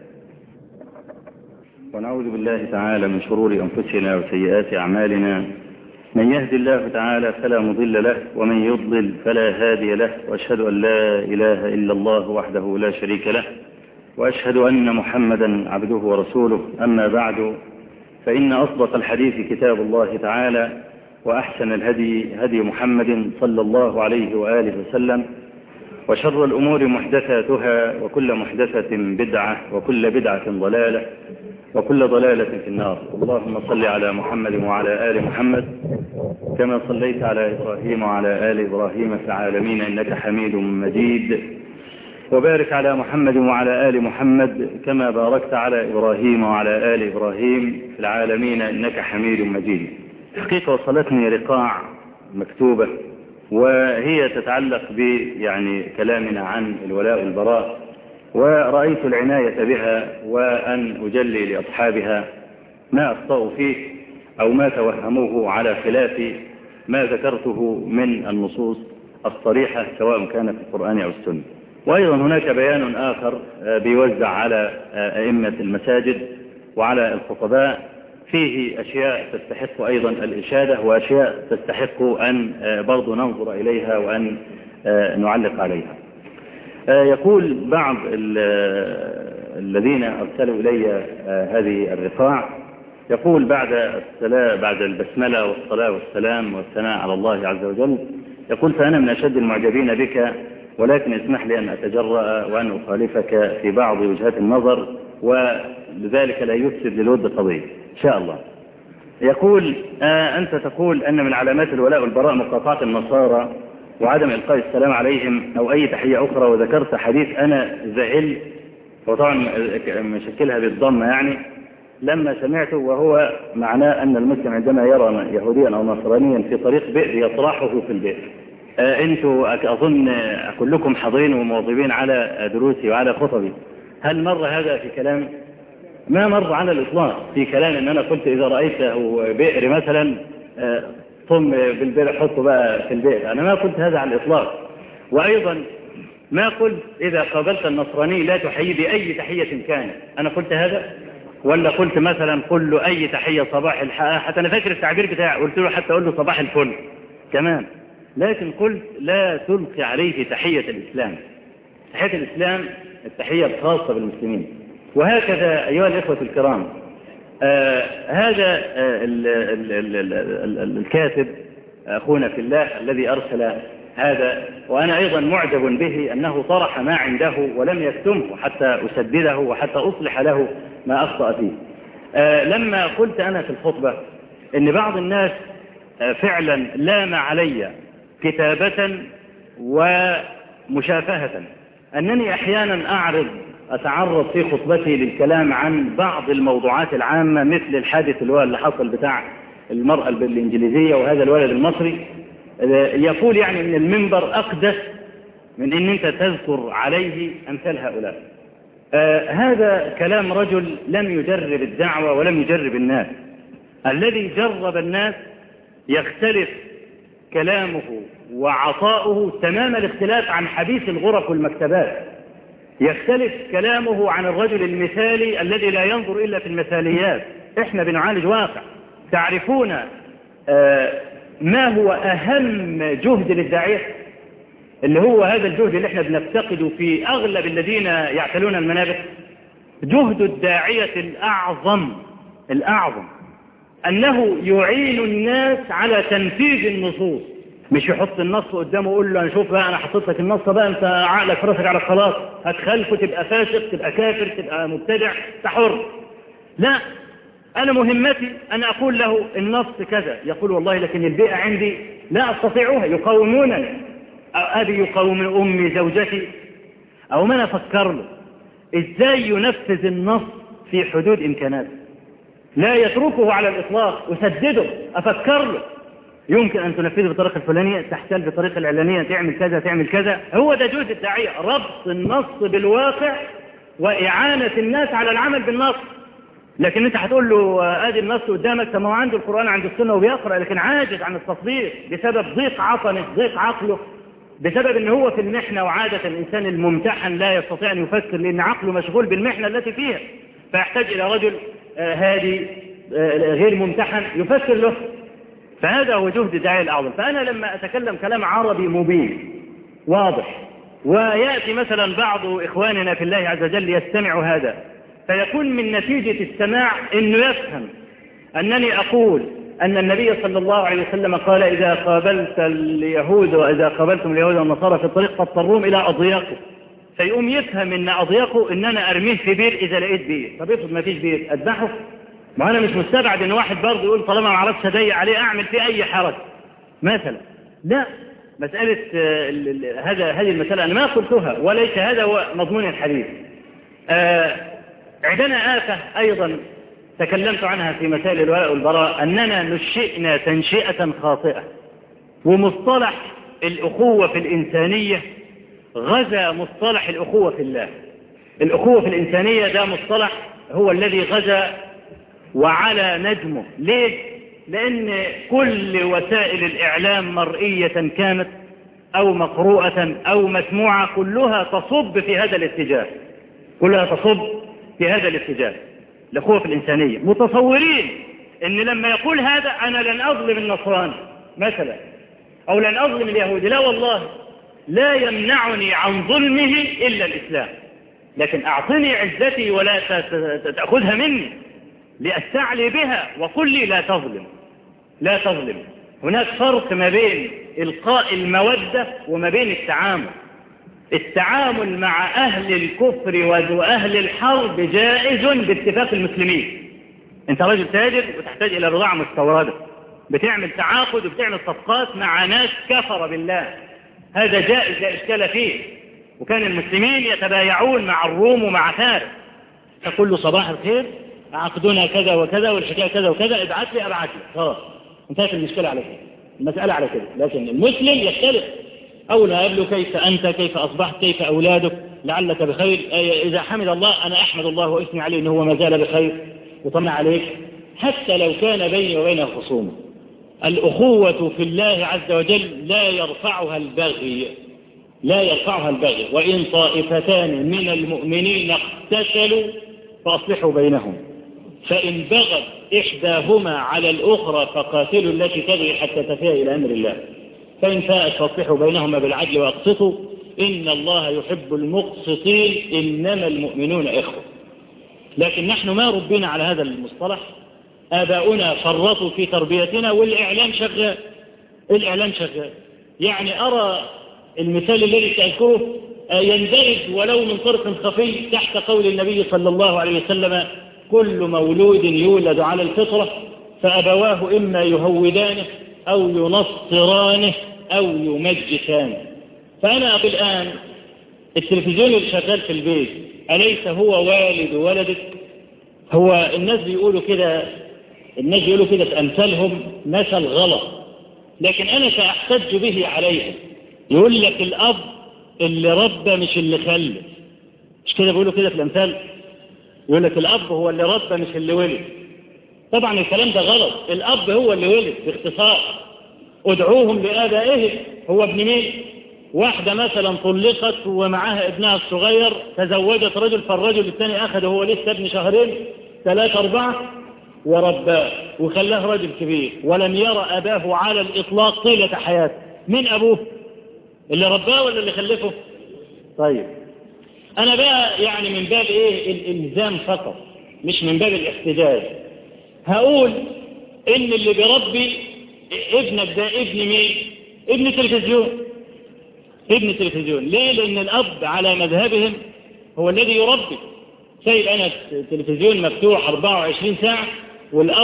ونعوذ بالله تعالى من شرور أنفسنا وسيئات أعمالنا، من يهدي الله تعالى فلا مضل له ومن يضلل فلا هادي له، وأشهد أن لا إله إلا الله وحده لا شريك له، وأشهد أن محمدا عبده ورسوله. أما بعد، فإن أصدق الحديث كتاب الله تعالى، وأحسن الهدي هدي محمد صلى الله عليه وآله وسلم، وشر الأمور محدثاتها وكل محدثة بدعة وكل بدعة ضلالة وكل ضلالة في النار. اللهم صل على محمد وعلى آل محمد كما صليت على إبراهيم وعلى آل إبراهيم في العالمين إنك حميد مجيد، وبارك على محمد وعلى آل محمد كما باركت على إبراهيم وعلى آل إبراهيم في العالمين إنك حميد مجيد. حقيقة وصلتني رقاع مكتوبة وهي تتعلق يعني كلامنا عن الولاء والبراء، ورأيت العناية بها وأن أجلي لأصحابها ما أخطأوا فيه أو ما توهموه على خلاف ما ذكرته من النصوص الصريحة سواء كان في القرآن أو السنة. وأيضا هناك بيان آخر بيوزع على أئمة المساجد وعلى الخطباء فيه أشياء تستحق أيضا الإشادة وأشياء تستحق أن برضو ننظر إليها وأن نعلق عليها. يقول بعض الذين أرسلوا إلي هذه الرقاع، يقول بعد البسملة والصلاة والسلام والثناء على الله عز وجل، يقول: فأنا من أشد المعجبين بك، ولكن اسمح لي أن أتجرأ وأن أخالفك في بعض وجهات النظر، ولذلك لا يفسد للود قضية إن شاء الله. يقول: أنت تقول أن من علامات الولاء والبراء مقاطعة النصارى وعدم إلقاء السلام عليهم أو أي تحية أخرى، وذكرت حديث أنا زعل، وطبعا مشكلها بالضمة يعني لما سمعته، وهو معناه أن المسلم عندما يرى يهوديا أو نصرانيا في طريق بئر يطرحه في البئر. أنتوا أظن كلكم حاضرين ومواظبين على دروسي وعلى خطبي، هل مر هذا في كلام؟ ما مر على الإطلاق في كلام أن أنا قلت إذا رأيته بئر مثلا ثم بالبئر حطه بقى في البئر، أنا ما قلت هذا على الإطلاق. وأيضا ما قلت إذا قابلت النصراني لا تحيي بأي تحية كانت، أنا قلت هذا؟ ولا قلت مثلا قل له أي تحية صباح حتى أنا فاكر التعبير بتاعي قلت له حتى أقول له صباح الفل كمان، لكن قلت لا تلقي عليه تحية الإسلام. تحية الإسلام التحية الخاصة بالمسلمين. وهكذا أيها الإخوة الكرام، هذا الكاتب أخونا في الله الذي أرسل هذا، وأنا أيضا معجب به أنه طرح ما عنده ولم يكتمه حتى أسدده وحتى أصلح له ما أخطأ فيه. لما قلت أنا في الخطبة أن بعض الناس فعلا لام علي كتابة ومشافهة أنني أحيانا أتعرض في خطبتي للكلام عن بعض الموضوعات العامة، مثل الحادث اللي حصل بتاع المرأة الإنجليزية وهذا الولد المصري، يقول يعني أن المنبر أقدس من أن أنت تذكر عليه أمثال هؤلاء. هذا كلام رجل لم يجرب الدعوة ولم يجرب الناس. الذي جرب الناس يختلف كلامه وعطاؤه تمام الاختلاف عن حديث الغرف والمكتبات، يختلف كلامه عن الرجل المثالي الذي لا ينظر إلا في المثاليات. احنا بنعالج واقع. تعرفون ما هو أهم جهد للداعية؟ اللي هو هذا الجهد اللي احنا بنفتقده في أغلب الذين يعتلون المنابر. جهد الداعية الأعظم أنه يعين الناس على تنفيذ النصوص، مش يحط النص قدامه ويقول له نشوف بقى أنا حطيت لك النص بقى أنت عقلك راسك على الخلاص، هتخالفه تبقى فاسق تبقى كافر تبقى مبتدع تحر. لا، أنا مهمتي أن أقول له النص كذا، يقول والله لكن البيئة عندي لا أستطيعها، يقاومونني، أبي يقاوم أمي زوجتي، أو من أفكر له إزاي ينفذ النص في حدود إمكاناته، لا يتركه على الإطلاق، أسدده، أفكر له يمكن أن تنفذه بالطريقة الفلانية، تحتل بالطريقة العلانية، تعمل كذا تعمل كذا. هو ده جهد الداعية، ربط النص بالواقع وإعانة الناس على العمل بالنص. لكن انت هتقول له ادي النص قدامك، طب ما هو عنده القرآن عنده السنة وبيقرأ، لكن عاجز عن التصديق بسبب ضيق عقله ضيق عقله، بسبب ان هو في المحنة. وعادة الانسان الممتحن لا يستطيع ان يفكر لان عقله مشغول بالمحنة التي فيها، فيحتاج الى رجل هادي غير ممتحن يفكر له. فهذا هو جهد الداعية الأعظم. فأنا لما أتكلم كلام عربي مبين واضح، ويأتي مثلا بعض إخواننا في الله عز وجل يستمع هذا، فيكون من نتيجة السماع أنه يفهم أنني أقول أن النبي صلى الله عليه وسلم قال إذا قابلت اليهود وإذا قابلتم اليهود والنصارى في الطريق فاضطروهم إلى أضياقه، فيقوم يفهم ان اضيقه ان انا ارميه في بير اذا لقيت بير. طب افرض ما فيش بير اذبحه؟ ما انا مش مستبعد ان واحد برضه يقول طالما ما اعرفش اضيق عليه اعمل فيه اي حرج مثلا. لا، مسألة هذه المسألة أنا ما قلتها وليس هذا هو مضمون الحديث. عندنا آفة أيضا تكلمت عنها في مسائل الولاء والبراء، أننا نشئنا تنشئة خاطئة، ومصطلح الأخوة في الإنسانية غزا مصطلح الأخوة في الله. الأخوة في الإنسانية ده مصطلح هو الذي غزا وعلى نجمه. ليه؟ لأن كل وسائل الإعلام مرئية كانت أو مقروءة أو مسموعة كلها تصب في هذا الاتجاه، كلها تصب في هذا الاتجاه، الأخوة في الإنسانية. متصورين أن لما يقول هذا أنا لن أظلم النصراني مثلا أو لن أظلم اليهودي. لا والله، لا يمنعني عن ظلمه إلا الإسلام، لكن أعطني عزتي ولا تأخذها مني لأستعلي بها، وقل لي لا تظلم، لا تظلم. هناك فرق ما بين إلقاء المودة وما بين التعامل. التعامل مع أهل الكفر وأهل الحرب جائز باتفاق المسلمين. أنت رجل تاجر وتحتاج إلى بضاعة مستوردة، بتعمل تعاقد وبتعمل صفقات مع ناس كفر بالله، هذا جائز لا إشكال فيه. وكان المسلمين يتبايعون مع الروم ومع فارس، تقول له صباح الخير عقدنا كذا وكذا والحكاية كذا وكذا، ابعث لي ابعث لي، خلاص انتهت المشكلة على كده، المسألة على كده. لكن المسلم يختلف، أول قبله كيف أنت، كيف أصبحت، كيف أولادك، لعلك بخير. إذا حمد الله أنا أحمد الله وأثني عليه أنه ما زال بخير وطمع عليك، حتى لو كان بيني وبينه خصومة. الأخوة في الله عز وجل لا يرفعها البغي، لا يرفعها البغي. وإن طائفتان من المؤمنين اقتتلوا فأصلحوا بينهم، فإن بغت إحداهما على الأخرى فقاتلوا التي تبغي حتى تفيء إلى أمر الله، فإن فاءت فاصلحوا بينهما بالعدل وأقسطوا إن الله يحب المقسطين إنما المؤمنون إخوة. لكن نحن ما ربنا على هذا المصطلح، آباؤنا فرطوا في تربيتنا والإعلام شغال، الإعلام شغال. يعني أرى المثال الذي تذكره يندرج ولو من طرق خفي تحت قول النبي صلى الله عليه وسلم كل مولود يولد على الفطرة فأبواه إما يهودانه أو ينصرانه أو يمجسانه. فأنا أقول الآن التلفزيون اللي شغال في البيت أليس هو والد ولدك؟ هو الناس بيقولوا كده، الناس بيقولوا كده في أمثالهم مثل غلط، لكن أنا سأحتج به عليهم. يقول لك الأب اللي ربى مش اللي خلف، مش كده بيقولوا كده في الأمثال؟ يقول لك الأب هو اللي ربى مش اللي ولد. طبعا الكلام ده غلط، الأب هو اللي ولد باختصار. ادعوهم لآبائهم، هو ابن مين؟ واحدة مثلا طلقت ومعها ابنها الصغير، تزوجت رجل، فالرجل الثاني أخذه هو لسه ابن شهرين 3 4 ورباه وخلاه رجل كبير، ولم يرى أباه على الإطلاق طيلة حياته. من أبوه؟ اللي رباه ولا اللي خلفه؟ طيب أنا بقى يعني من باب إيه؟ الإلزام فقط، مش من باب الاحتجاج. هقول إن اللي بيربي ابنك ده ابن مين؟ ابن تلفزيون، ابن تلفزيون. ليه؟ لأن الأب على مذهبهم هو الذي يربي. سيد أنا التلفزيون مفتوح 24 ساعة والأب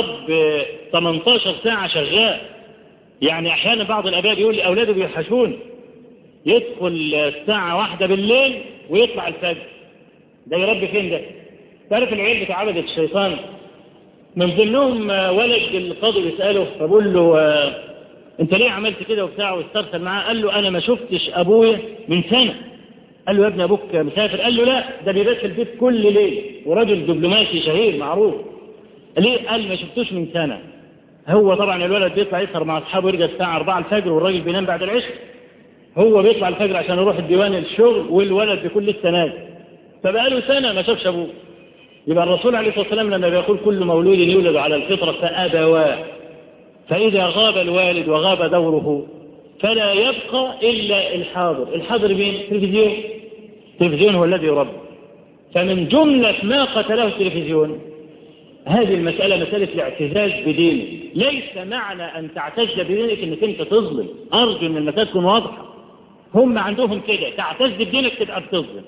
18 ساعة شغال. يعني أحيانا بعض الأباء يقول لأولاده بيوحشون، يدخل الساعة 1 بالليل ويطلع الفجر. ده يربي فين ده؟ تعرف العيال بتاع عبدة الشيطان من ضمنهم ولد القاضي بيسأله فبقول له انت ليه عملت كده وبتاع، واسترسل معاه. قال له انا ما شفتش ابويا من سنة. قال له يا ابني ابوك مسافر؟ قال له لا، ده بيبات في البيت كل ليل، ورجل دبلوماسي شهير معروف. ليه؟ قال ما شفتوش من سنة. هو طبعا الولد بيطلع يسهر مع اصحابه ويرجع الساعة 4 الفجر، والراجل بينام بعد العشاء. هو بيطلع الفجر عشان يروح الديوان الشغل، والولد بيكون لسه نايم. فبقى له سنة ما شافش ابوه. يبقى الرسول عليه الصلاة والسلام لما بيقول كل مولود يولد على الفطرة فأبواه، فإذا غاب الوالد وغاب دوره فلا يبقى إلا الحاضر. الحاضر مين؟ التلفزيون. التلفزيون هو الذي يربي. فمن جملة ما قتله التلفزيون هذه المسألة، مسألة الاعتزاز بدينك. ليس معنى أن تعتز بدينك أنك أنت تظلم، أرجو أن المسألة تكون واضحة. هم عندهم كده، تعتز بدينك تبقى بتظلم.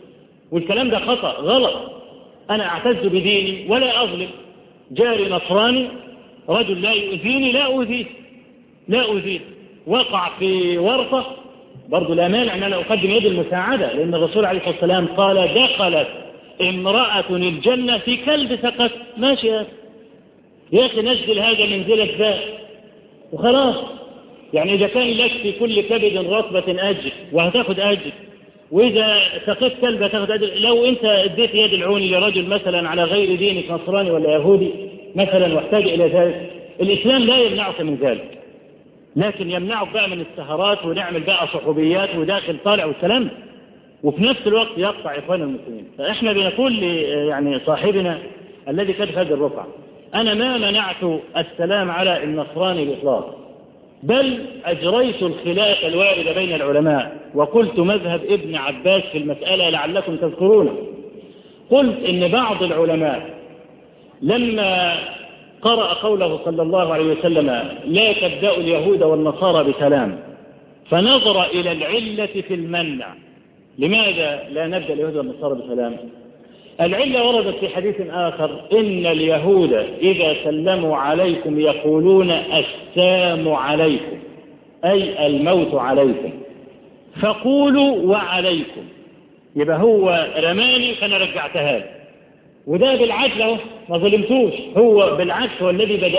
والكلام ده خطأ غلط. أنا أعتز بديني ولا أظلم. جاري نصراني رجل لا يؤذيني لا أؤذيه وقع في ورطة برضو لا مانع أن أنا أقدم يد المساعدة، لأن الرسول عليه الصلاة والسلام قال دخلت امرأة الجنة في كلب سقط. ماشي يا أخي نزل هذا منزلة ذا وخلاص. يعني إذا كان لك في كل كبد رطبة أجر وهتاخد أجر، وإذا سقط كلب هتاخد أجر. لو أنت اديت يد العون لرجل مثلا على غير دينك نصراني ولا يهودي مثلا واحتاج إلى ذلك، الإسلام لا يمنعك من ذلك، لكن يمنعك بقى من السهرات ونعمل بقى صحوبيات وداخل طالع والكلام، وفي نفس الوقت يقطع إخوان المسلمين. فإحنا بنقول يعني صاحبنا الذي كتب هذه الرقعة، أنا ما منعت السلام على النصراني بإطلاق، بل أجريت الخلاف الوارد بين العلماء وقلت مذهب ابن عباس في المسألة لعلكم تذكرونه. قلت إن بعض العلماء لما قرأ قوله صلى الله عليه وسلم لا تبدأ اليهود والنصارى بسلام، فنظر إلى العلة في المنع. لماذا لا نبدأ اليهود والنصارى بسلام؟ العلة وردت في حديث آخر إن اليهود إذا سلموا عليكم يقولون السلام عليكم، أي الموت عليكم، فقولوا وعليكم. يبقى هو رماني فأنا رجعتها له، وده بالعدل اهو، ما ظلمتوش، هو بالعكس هو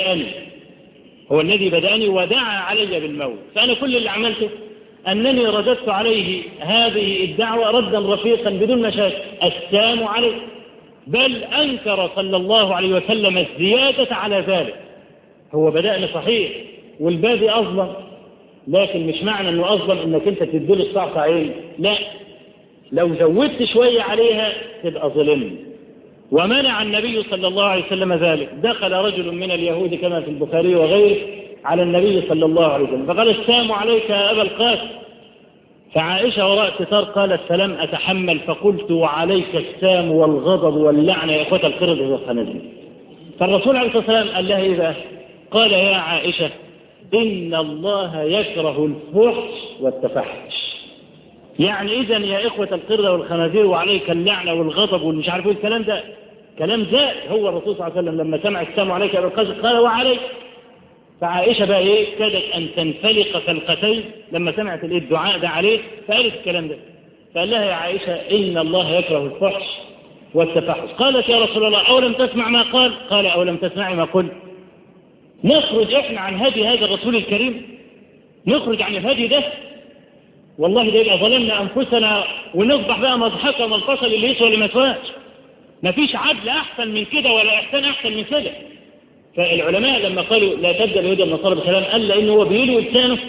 الذي بدأني ودعا علي بالموت. فأنا كل اللي عملته أنني رددت عليه هذه الدعوة ردا رفيقا بدون مشاكل، السلام عليكم. بل أنكر صلى الله عليه وسلم الزيادة على ذلك. هو بدأني صحيح والبادي أظلم، لكن مش معنى أنه أظلم أنك أنت تدل الصعصعين، لا، لو زودت شوية عليها تبقى ظلمني. ومنع النبي صلى الله عليه وسلم ذلك. دخل رجل من اليهود كما في البخاري وغيره على النبي صلى الله عليه وسلم فقال السلام عليك يا أبا القاسم، فعائشة وراء ستار قالت فلم أتحمل فقلت وعليك السام والغضب واللعنة يا إخوة القردة والخنازير. فالرسول عليه الصلاة والسلام قال لها إيه بقى؟ قال يا عائشة إن الله يكره الفحش والتفحش. يعني إذن يا إخوة القردة والخنازير وعليك اللعنة والغضب والمش عارف ايه الكلام ده كلام زائد. هو الرسول صلى الله عليه وسلم لما سمع السلام عليك يا أبا القاسم قال وعليك. فعائشة بقى إيه كادت أن تنفلق فلقتين لما سمعت الدعاء ده عليه، فقالت الكلام ده. فقال لها يا عائشة إن الله يكره الفحش والتفحش. قالت يا رسول الله أولم تسمع ما قال؟ قال أولم تسمع ما قلت؟ نخرج إحنا عن هدي هذا الرسول الكريم؟ نخرج عن الهدي ده؟ والله ده يبقى ظلمنا أنفسنا ونصبح بقى مضحكة من الفصل اللي يسوى اللي ما يسواش. مفيش عدل أحسن من كده ولا إحسان أحسن من كده. فالعلماء لما قالوا لا تبدأ اليهود والنصارى بسلام قال لأنه هو بيلوي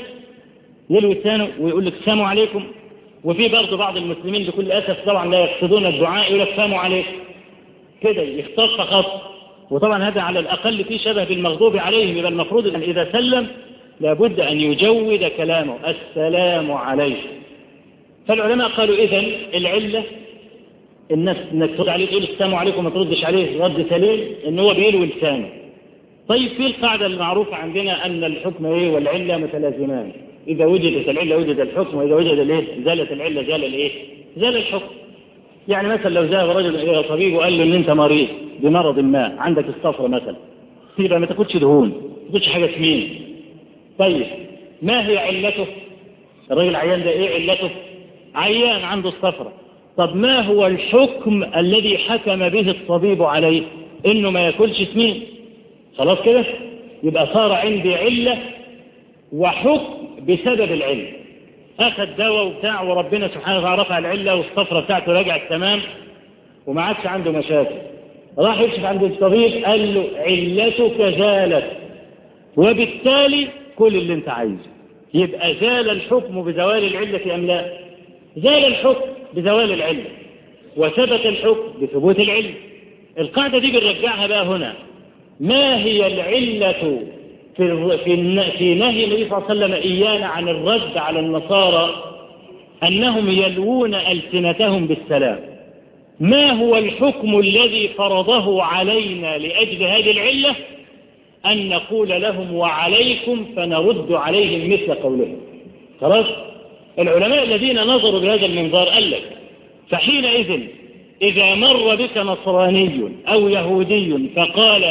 لسانه ويقول لك السلام عليكم. وفي برضه بعض المسلمين بكل أسف طبعا لا يقصدون الدعاء يقول لك السلام عليكم كده يختار فقط. وطبعا هذا على الأقل فيه شبه بالمغضوب عليهم. يبقى المفروض أن إذا سلم لابد أن يجود كلامه السلام عليكم. فالعلماء قالوا إذن العلة الناس انك ترد عليه تقول السلام عليكم ما تردش عليه رد سليم ان هو بيلوي لسانه. طيب في القاعدة المعروفة عندنا أن الحكم إيه والعلة متلازمان. إذا وجدت العلة وجد الحكم، وإذا وجد الإيه زالت العلة زال الإيه زال الحكم. يعني مثلا لو ذهب رجل إلى طبيب وقال له إن أنت مريض بمرض ما عندك الصفرة مثلا، يبقى ما تاكلش دهون ما تاكلش حاجة سمين. طيب ما هي علته؟ الراجل عيان ده إيه علته؟ عيان عنده الصفرة. طب ما هو الحكم الذي حكم به الطبيب عليه؟ إنه ما ياكلش سمين. خلاص كده يبقى صار عندي علة وحكم بسبب العلة. أخذ دواء وبتاع وربنا سبحانه وتعالى رفع العلة والصفرة بتاعته رجعت تمام وما عادش عنده مشاكل. راح يكشف عند الطبيب قال له علتك زالت وبالتالي كل اللي انت عايزه. يبقى زال الحكم بزوال العلة أم لا؟ زال الحكم بزوال العلة وثبت الحكم بثبوت العلة. القاعدة دي بنرجعها بقى هنا. ما هي العلة في نهي النبي صلى الله عليه وسلم إيانا عن الرد على النصارى أنهم يلوون ألسنتهم بالسلام؟ ما هو الحكم الذي فرضه علينا لأجل هذه العلة؟ أن نقول لهم وعليكم فنرد عليهم مثل قولهم. خلاص العلماء الذين نظروا بهذا المنظار قال لك فحينئذ إذا مر بك نصراني أو يهودي فقال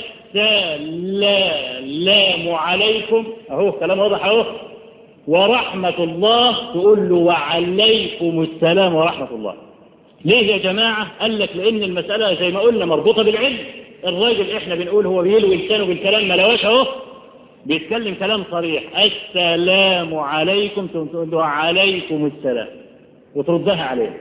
السلام عليكم، أهو كلام واضح أهو، ورحمة الله، تقول له وعليكم السلام ورحمة الله. ليه يا جماعة؟ قال لك لأن المسألة زي ما قلنا مربوطة بالعلم. الراجل إحنا بنقول هو بيلوي لسانه بالكلام ما لواش أهو، بيتكلم كلام صريح، السلام عليكم، تقول له وعليكم السلام وتردها عليه.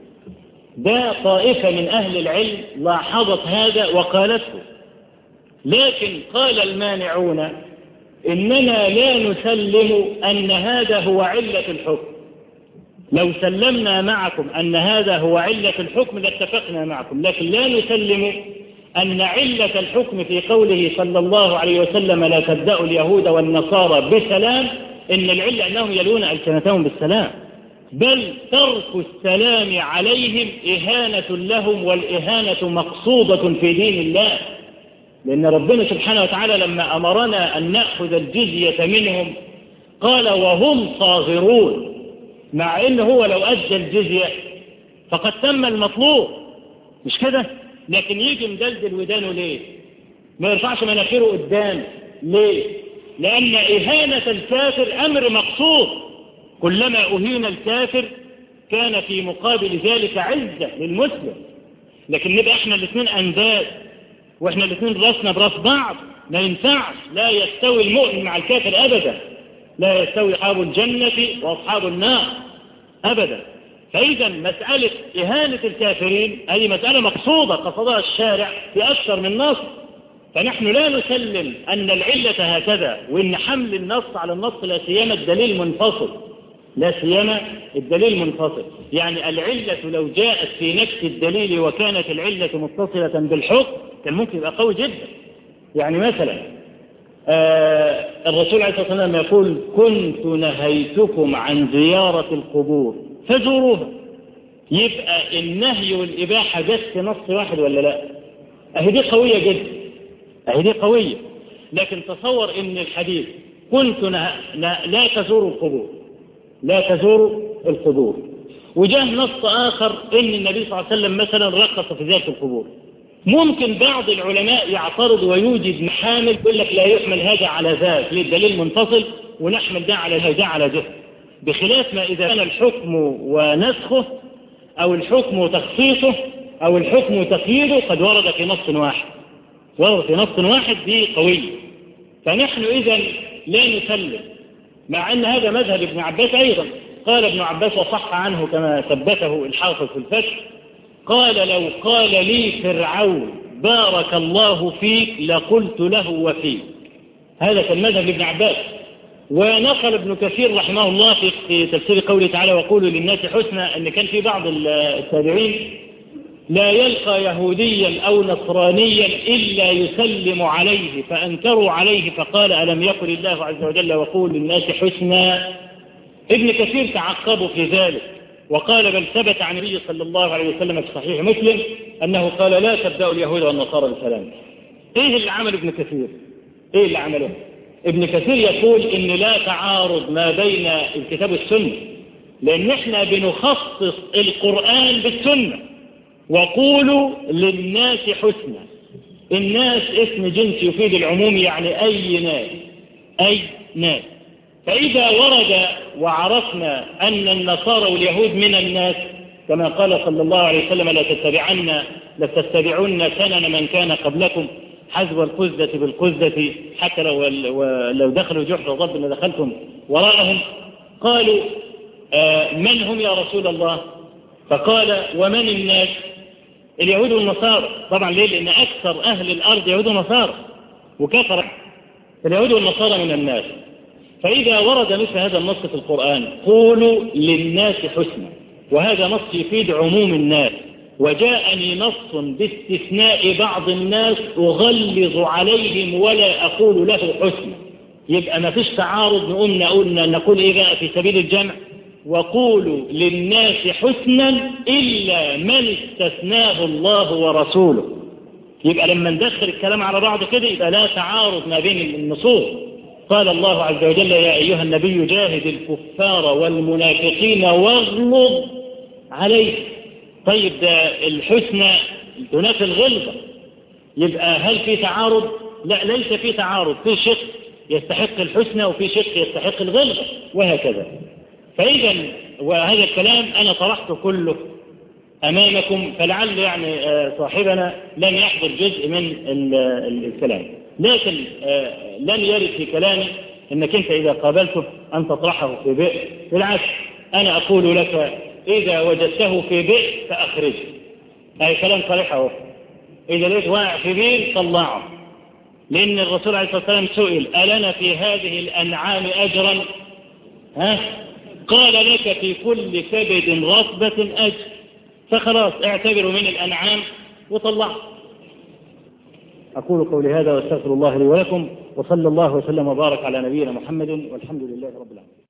ده طائفة من أهل العلم لاحظت هذا وقالته، لكن قال المانعون إننا لا نسلم أن هذا هو علة الحكم. لو سلمنا معكم أن هذا هو علة الحكم لاتفقنا معكم، لكن لا نسلم أن علة الحكم في قوله صلى الله عليه وسلم لا تبدأوا اليهود والنصارى بسلام إن العلة أنهم يلون ألسنتهم بالسلام، بل ترك السلام عليهم إهانة لهم، والإهانة مقصودة في دين الله. لأن ربنا سبحانه وتعالى لما أمرنا أن نأخذ الجزية منهم قال وهم صاغرون، مع إنه هو لو أدى الجزية فقد تم المطلوب، مش كده؟ لكن يجي مدلدل ودانه ليه؟ ما يرفعش مناخيره قدام ليه؟ لأن إهانة الكافر أمر مقصود، كلما أهين الكافر كان في مقابل ذلك عزة للمسلم. لكن نبقى احنا الاثنين أنداد واحنا الاثنين راسنا براس بعض، ما ينفعش. لا يستوي المؤمن مع الكافر أبدا، لا يستوي أصحاب الجنة وأصحاب النار أبدا. فإذا مسألة إهانة الكافرين هذه مسألة مقصودة قصدها الشارع في أكثر من نص، فنحن لا نسلم أن العلة هكذا، وإن حمل النص على النص لا سيما الدليل منفصل، لا سيما الدليل منفصل. يعني العلة لو جاءت في نفس الدليل وكانت العلة متصلة بالحكم كان ممكن يبقى قوي جدا. يعني مثلا الرسول عليه الصلاة والسلام يقول كنت نهيتكم عن زيارة القبور فزوروها، يبقى النهي والإباحة جت في نص واحد ولا لا؟ أهي دي قوية جدا، أهي دي قوية. لكن تصور إن الحديث كنت لا تزوروا القبور، لا تزوروا القبور، وجاء نص آخر إن النبي صلى الله عليه وسلم مثلا رخص في زيارة القبور. ممكن بعض العلماء يعترض ويوجد محامل يقول لك لا يحمل هذا على ذاك، للدليل منفصل ونحمل ده على ده على ده، بخلاف ما إذا كان الحكم ونسخه أو الحكم تخصيصه أو الحكم تقييده قد ورد في نص واحد، ورد في نص واحد دي قوية. فنحن إذا لا نسلم، مع أن هذا مذهب ابن عباس أيضا. قال ابن عباس وصح عنه كما ثبته الحافظ في الفتح، قال لو قال لي فرعون بارك الله فيك لقلت له وفيك. هذا كان مذهب ابن عباس. ونقل ابن كثير رحمه الله في تفسير قوله تعالى وقولوا للناس حسنا أن كان في بعض التابعين لا يلقى يهوديا أو نصرانيا إلا يسلم عليه، فأنكروا عليه فقال ألم يقل الله عز وجل وقول للناس حسنا. ابن كثير تعقبوا في ذلك وقال بل ثبت عن النبي صلى الله عليه وسلم في صحيح مسلم أنه قال لا تبدأوا اليهود والنصارى بالسلام. إيه اللي عمل ابن كثير؟ إيه اللي عمله؟ ابن كثير يقول إن لا تعارض ما بين الكتاب والسنة، لأن احنا بنخصص القرآن بالسنة. وقولوا للناس حسنا، الناس اسم جنس يفيد العموم، يعني أي ناس، أي ناس. فإذا ورد وعرفنا أن النصارى واليهود من الناس كما قال صلى الله عليه وسلم لتتبعن سنن من كان قبلكم حذو القزة بالقزة حتى لو دخلوا جحر ضب لدخلتم وراءهم. قالوا من هم يا رسول الله؟ فقال ومن الناس؟ اليهود والنصارى. طبعا ليه؟ لأن أكثر أهل الأرض يهود ونصارى، وكثر اليهود والنصارى من الناس. فإذا ورد مثل هذا النص في القرآن قولوا للناس حسنا، وهذا نص يفيد عموم الناس، وجاءني نص باستثناء بعض الناس أغلظ عليهم ولا أقول له حسنا، يبقى ما فيش تعارض. نقول إيه بقى في سبيل الجمع؟ وقولوا للناس حسنا إلا من استثناه الله ورسوله. يبقى لما ندخل الكلام على بعض كده يبقى لا تعارض ما بين النصوص. قال الله عز وجل يا أيها النبي جاهد الكفار والمنافقين واغلظ عليه. طيب ده الحسنى تنافي الغلظة، يبقى هل في تعارض؟ لا، ليس في تعارض، في شق يستحق الحسنى وفي شق يستحق الغلظة وهكذا. فإذا وهذا الكلام أنا طرحته كله أمامكم، فلعل يعني صاحبنا لم يحضر جزء من الكلام، لكن لم يرد في كلامي أنك أنت إذا قابلته أن تطرحه في بئر. بالعكس أنا أقول لك إذا وجدته في بئر فأخرجه، هذا كلام صريح. إذا لقيت واقع في بئر طلعه، لأن الرسول عليه الصلاة والسلام سئل ألنا في هذه الأنعام أجرا؟ قال لك في كل كبد رطبة أجر، فخلاص اعتبروا من الأنعام وطلعوا. أقول قولي هذا واستغفر الله لي ولكم، وصلى الله وسلم وبارك على نبينا محمد، والحمد لله رب العالمين.